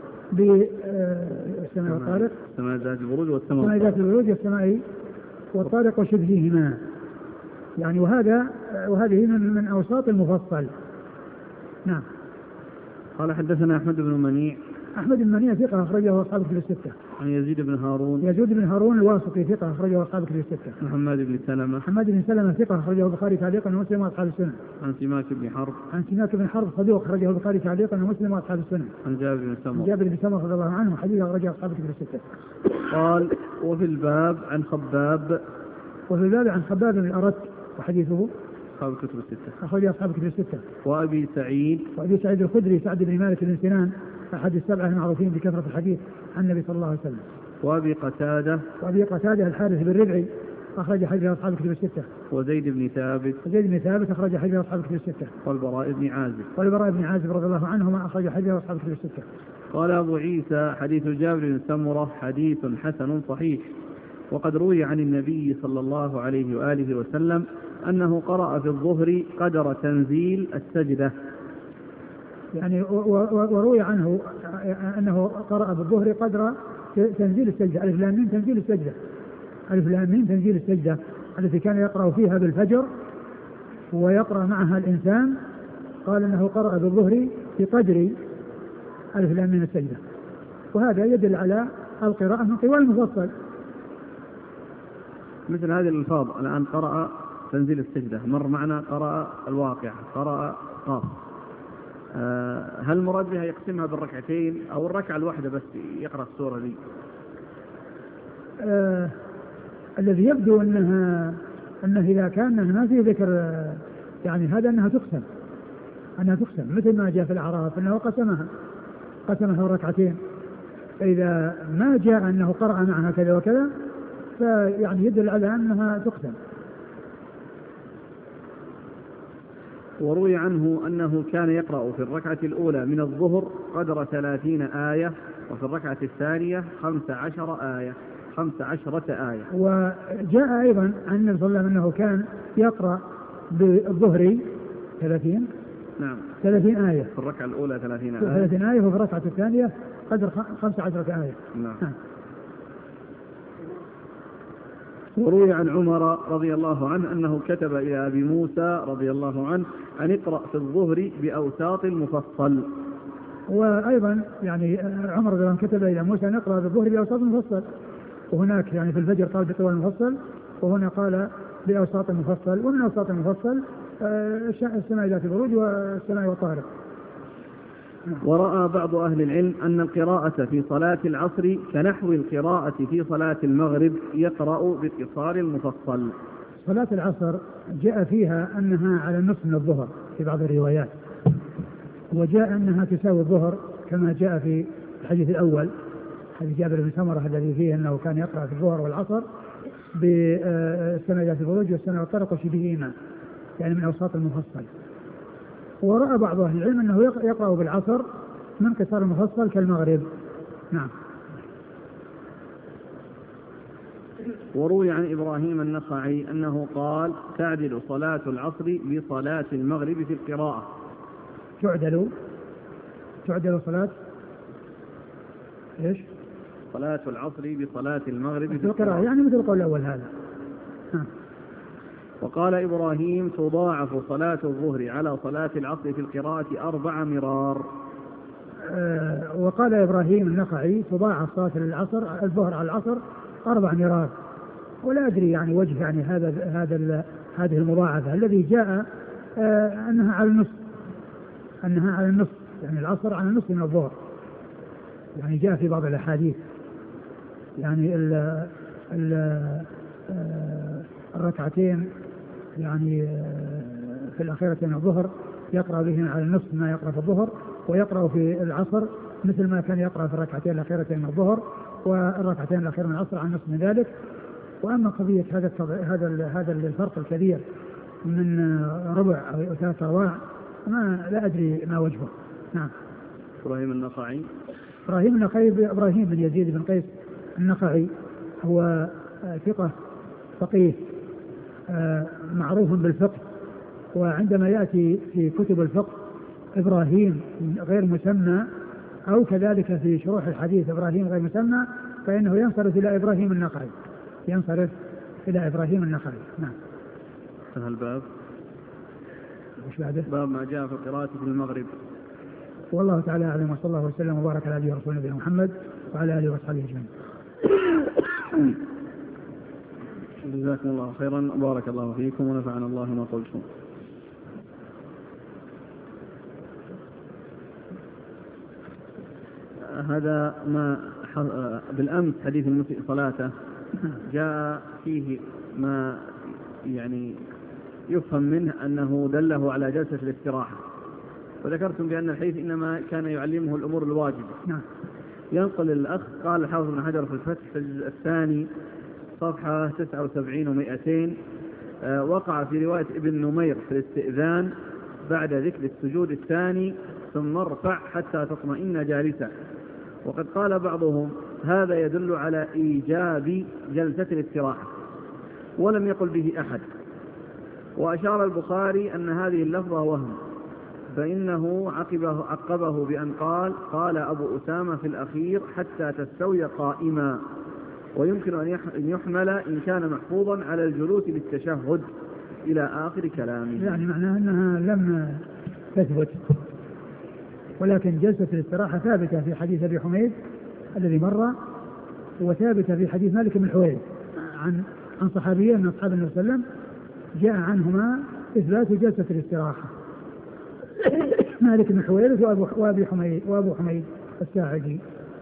بالسماء والطارق السماء ذات البروج والسماء ذات البروج والسماء والطارق وشبههما يعني وهذا وهذه من, من أوساط المفصل. نعم. قال حدثنا أحمد بن منيع. أحمد بن منيع ثقة أخرجه أصحاب كتب الستة. عن يزيد بن هارون. يزيد بن هارون الواسطي ثقة أخرجه أصحاب كتب الستة. محمد بن سلمة. محمد بن سلمة ثقة أخرجه البخاري تعليقا ومسلم وأصحاب السنن. عن سماك بن حرب. عن سماك بن حرب صدوق أخرجه البخاري تعليقا ومسلم وأصحاب السنن. عن جابر بن سمرة. جابر بن سمرة رضي الله عنه حديث أخرجه أصحاب كتب الستة. قال وفي الباب عن خباب. وفي الباب عن خباب بن الأرت وحديثه أصحاب الكتب الستة. أخرج أصحاب الكتب الستة. وأبي سعيد. وأبي سعيد الخدري سعد بن مالك بن سنان أحد السبعة المعروفين بكثرة الحديث عن النبي صلى الله عليه وسلم. وأبي قتادة. وأبي قتادة الحارث بن ربعي أخرج حديث أصحاب الكتب الستة. وزيد بن ثابت. وزيد بن ثابت أخرج حديث أصحاب الكتب الستة. والبراء بن عازب. والبراء بن عازب رضي الله عنهما أخرج حديث أصحاب الكتب الستة. قال أبو عيسى حديث جابر بن سمرة حديث حسن صحيح. وقد روي عن النبي صلى الله عليه وآله وسلم أنه قرأ في الظهر قدر تنزيل السجدة. يعني وروي عنه أنه قرأ في الظهر قدر تنزيل السجدة. ألف لام ميم تنزيل السجدة. ألف لام ميم تنزيل السجدة التي كان يقرأ فيها بالفجر ويقرأ معها الإنسان. قال أنه قرأ في الظهر بقدر ألف لام ميم السجدة. وهذا يدل على القراءة من طوال المفصل. مثل هذه الألفاظ الآن قرأ تنزيل السجدة، مر معنا قرأ الواقعة، قرأ قاف. أه هل المراد بها يقسمها بالركعتين أو الركعة الواحدة بس يقرأ السورة دي؟ أه الذي يبدو أنها أنه إذا كان ما في ذكر يعني هذا أنها تقسم أنها تقسم مثل ما جاء في الأعراف أنه قسمها قسمها ركعتين. فإذا ما جاء أنه قرأ معها كذا وكذا فيعني يدل على أنها تقسم. وروي عنه أنه كان يقرأ في الركعة الأولى من الظهر قدر ثلاثين آية وفي الركعة الثانية خمس عشر آية خمس عشرة آية. وجاء أيضا عن النبي صلى الله عليه وسلم أنه كان يقرأ بالظهر ثلاثين نعم ثلاثين آية في الركعة الأولى ثلاثين آية ثلاثين آية وفي الركعة الثانية قدر خمس عشرة آية. نعم. نعم. وروي عن عمر رضي الله عنه أنه كتب إلى أبي موسى رضي الله عنه أن اقرأ في الظهر بأوساط المفصل. وأيضا يعني عمر رضي الله عنه كتب إلى موسى أن اقرأ في الظهر بأوساط المفصل. وهناك يعني في الفجر قال بطوال المفصل وهنا قال بأوساط المفصل. ومن أوساط المفصل السماء ذات البروج والسماء والطارق. ورأى بعض أهل العلم أن القراءة في صلاة العصر كنحو القراءة في صلاة المغرب يقرأ باقتصار المفصل. صلاة العصر جاء فيها أنها على النصف من الظهر في بعض الروايات، وجاء أنها تساوي الظهر كما جاء في الحديث الأول حديث جابر بن سمرة الذي فيه أنه كان يقرأ في الظهر والعصر بالسماء ذات البروج والسماء والطارق وشبههما يعني من أوساط المفصل. ورأى بعض أهل العلم أنه يقرأ بالعصر من قصار المفصل كالمغرب. نعم. وروي عن إبراهيم النخعي أنه قال تعدل صلاة العصر بصلاة المغرب في القراءة. تعدل تعدل صلاة إيش؟ صلاة العصر بصلاة المغرب في القراءة يعني مثل القول الأول هذا. ها. وقال إبراهيم تضاعف صلاة الظهر على صلاة العصر في القراءة أربع مرار. أه وقال إبراهيم النخعي تضاعف صلاة العصر الظهر على العصر أربع مرار. ولا أدري يعني وجه يعني هذا هذا هذه المضاعفة. الذي جاء أه أنها على النصف أنها على النصف يعني العصر على النصف من الظهر. يعني جاء في بعض الأحاديث يعني ال ال أه الركعتين يعني في الأخيرة من الظهر يقرأ بهم على النصف ما يقرأ في الظهر، ويقرأ في العصر مثل ما كان يقرأ في الركعتين الأخيرة من الظهر والركعتين الأخيرة من العصر على النصف من ذلك. وأما قضية هذا هذا هذا الفرق الكبير من ربع أو ثلاث أرباع ما لا أدري ما وجهه. نعم. إبراهيم النخعي إبراهيم النخعي إبراهيم بن يزيد بن قيس النخعي هو ثقة فقيه معروف بالفقه. وعندما يأتي في كتب الفقه إبراهيم غير مسمى أو كذلك في شروح الحديث إبراهيم غير مسمى فإنه ينصرف إلى إبراهيم النخعي ينصرف إلى إبراهيم النخعي. نعم. انتهى الباب. وش بعده؟ باب ما جاء في القراءة في المغرب. والله تعالى أعلم، وصلى الله وسلم وبارك على نبينا ورسوله نبينا محمد وعلى آله وصحبه أجمعين. جزاكم الله خيرا، بارك الله فيكم ونفعنا الله ما قلتم. هذا ما بالأمس حديث المسيء صلاته جاء فيه ما يعني يفهم منه أنه دله على جلسة الاستراحة، وذكرتم بأن الحديث إنما كان يعلمه الأمور الواجبة. نعم. ينقل الأخ قال الحافظ بن حجر في الفتح في الجزء الثاني صفحة تسعة وسبعين ومئتين آه وقع في رواية ابن نمير في الاستئذان بعد ذكر السجود الثاني ثم ارفع حتى تطمئن جالسا، وقد قال بعضهم هذا يدل على إيجاب جلسة الاستراحة ولم يقل به أحد. وأشار البخاري أن هذه اللفظة وهم، فإنه عقبه, عقبه بأن قال قال أبو أسامة في الأخير حتى تستوي قائما، ويمكن أن يحمل إن كان محفوظا على الجلوس بالتشهد إلى آخر كلامه. يعني معناه أنها لم تثبت، ولكن جلسة الاستراحة ثابتة في حديث أبي حميد الذي مر، وثابتة في حديث مالك بن الحويرث عن عن صحابيين من أصحاب النبي صلى الله عليه وسلم جاء عنهما إثبات جلسة الاستراحة، مالك بن الحويرث وأبي حميد وأبو حميد الساعدي.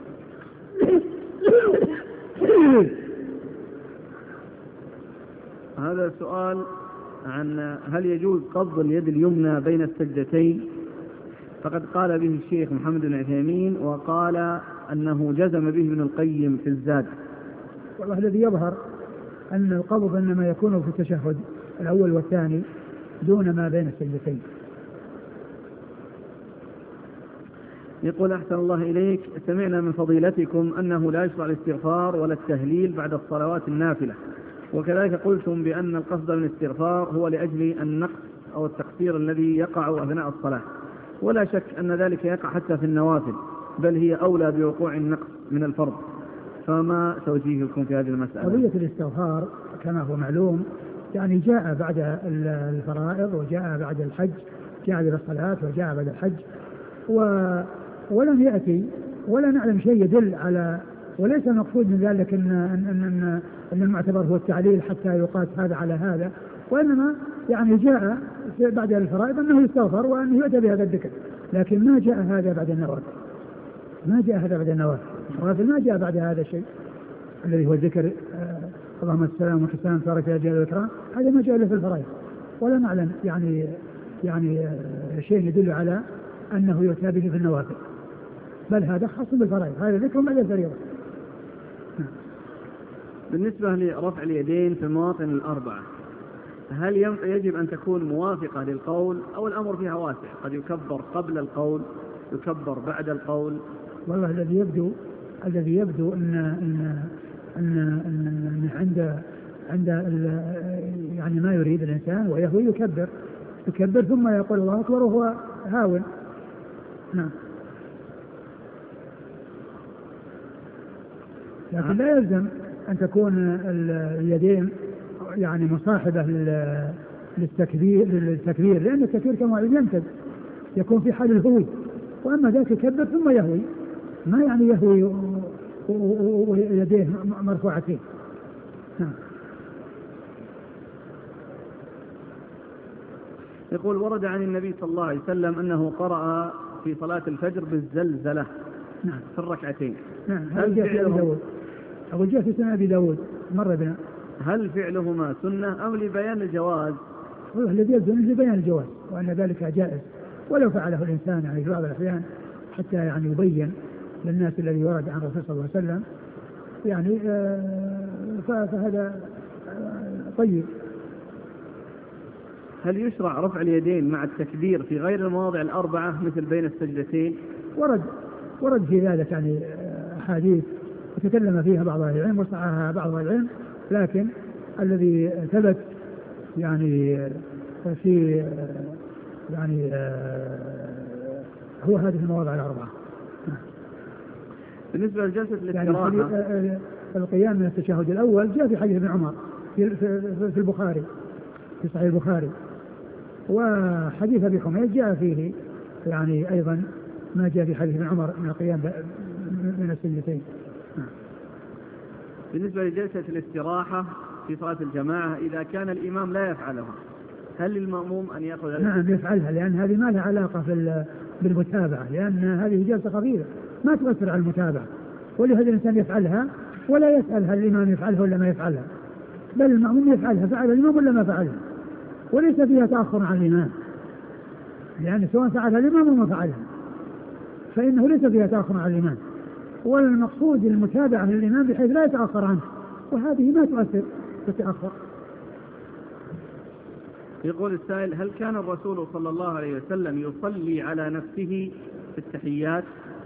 هذا سؤال عن هل يجوز قبض اليد اليمنى بين السجدتين، فقد قال به الشيخ محمد بن عثيمين وقال أنه جزم به ابن القيم في الزاد. والله الذي يظهر أن القبض إنما يكون في التشهد الأول والثاني دون ما بين السجدتين. يقول أحسن الله إليك، سمعنا من فضيلتكم أنه لا يشرع الاستغفار ولا التهليل بعد الصلوات النافلة، وكذلك قلتم بأن القصد من الاستغفار هو لأجل النقص أو التقصير الذي يقع أثناء الصلاة، ولا شك أن ذلك يقع حتى في النوافل، بل هي أولى بوقوع النقص من الفرض، فما توجيهكم في هذه المسألة؟ قضية الاستغفار كما هو معلوم يعني جاء بعد الفرائض وجاء بعد الحج، جاء بعد الصلاة وجاء بعد الحج، و ولم يأتي ولا نعلم شيء يدل على، وليس المقصود من ذلك أن, أن, أن, أن المعتبر هو التعليل حتى يقاس هذا على هذا، وإنما يعني جاء بعد الفرائض أنه يستغفر وأنه يؤتى بهذا الذكر، لكن ما جاء هذا بعد النوافل، ما جاء هذا بعد النوافل، النوافل ما جاء بعد هذا الشيء الذي هو الذكر آه اللهم السلام والحسان تارك الأجيال والإكرام، هذا ما جاء إلا في الفرائض، ولا نعلم يعني يعني آه شيء يدل على أنه يؤتى به في النوافل، بل هذا خاص بالفرائض، هذا ذكر بعد الفريضة. بالنسبة لرفع اليدين في المواطن الأربعة، هل يجب أن تكون موافقة للقول أو الأمر فيها واسع؟ قد يكبر قبل القول، يكبر بعد القول. والله الذي يبدو الذي يبدو أن أن أن, أن عند عند يعني ما يريد الإنسان ويهوي يكبر يكبر ثم يقول الله أكبر وهو هاون. نعم. لكن لا يلزم أن تكون اليدين يعني مصاحبة للتكبير للتكبير لأن التكبير كما ينتج يكون في حال الهوي، وأما ذاك يكبر ثم يهوي، ما يعني يهوي ويديه مرفوعتين. يقول ورد عن النبي صلى الله عليه وسلم أنه قرأ في صلاة الفجر بالزلزلة نعم في الركعتين. نعم هل جاء في أبي داود أو جاء في سنة أبي داود مر بنا. هل فعلهما سنة أو لبيان الجواز؟ والله الذي يبدو لبيان الجواز وأن ذلك جائز، ولو فعله الإنسان يعني في بعض الأحيان حتى يعني يبين للناس الذي ورد عن الرسول صلى الله عليه وسلم يعني آه فهذا آه طيب. هل يشرع رفع اليدين مع التكبير في غير المواضع الأربعة مثل بين السجدتين؟ ورد ورد في ذلك يعني أحاديث وتكلم فيها بعض أهل العلم وصححها بعض أهل العلم، لكن الذي ثبت يعني في يعني هو هذه المواضع الأربعة. بالنسبة لجلسة الاستراحة يعني القيام من التشهد الأول جاء في حديث ابن عمر في, في, في البخاري في صحيح البخاري. وحديث أبي حميد جاء فيه يعني أيضا ما جاء في حديث ابن عمر من القيام من السجدتين. بالنسبة لجلسة الاستراحة في صلاة الجماعة إذا كان الإمام لا يفعلها هل للمأموم أن يأخذ؟ نعم يفعلها، لأن هذه ما لها علاقة في بالمتابعة، لأن هذه جلسة خفيفة ما تؤثر على المتابعة، ولهذا الإنسان يفعلها ولا يسأل هل الإمام يفعلها ولا ما يفعلها، بل المأموم يفعلها فعل الإمام ولا ما فعلها، وليس فيها تأخر عن الإمام، لأن سواء فعلها الإمام وما فعلها فإنه ليس فيها تأخر عن الإمام، والمقصود المتابعة للإمام بحيث لا يتأخر عنه، وهذه ما تؤثر تتأخر. يقول السائل: هل كان الرسول صلى الله عليه وسلم يصلي على نفسه في التحيات؟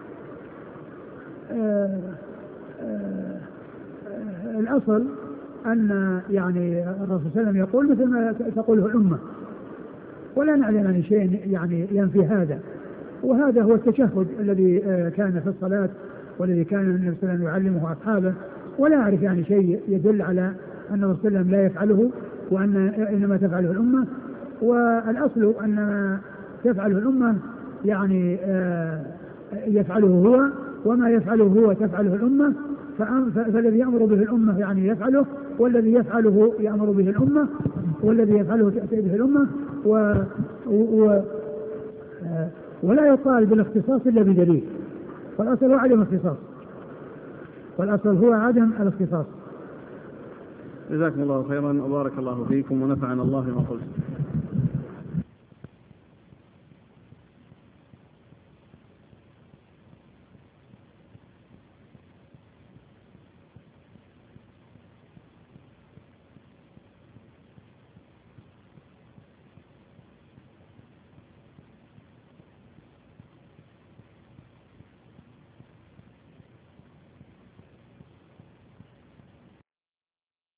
آه آه آه الأصل أن يعني الرسول صلى الله عليه وسلم يقول مثل ما تقوله الأمة، ولا نعلم عن شيء يعني ينفي هذا، وهذا هو التشهد الذي كان في الصلاة والذي كان النبي صلى الله عليه وسلم يعلمه أصحابه، ولا أعرف يعني شيء يدل على أن الرسول صلى الله عليه وسلم لا يفعله وأن إنما تفعله الأمة. والأصل أن ما تفعله الأمة يعني يفعله هو، وما يفعله هو تفعله الأمة، فالذي يأمر به الأمة يعني يفعله، والذي يفعله يأمر به الأمة، والذي يفعله تأتي به الأمة، و, و ولا يطالب بالاختصاص إلا بدليل، والأصل هو عدم الاختصاص، والأصل هو عدم الاختصاص. جزاكم الله خيرا وبارك الله فيكم ونفعنا الله بما قلت.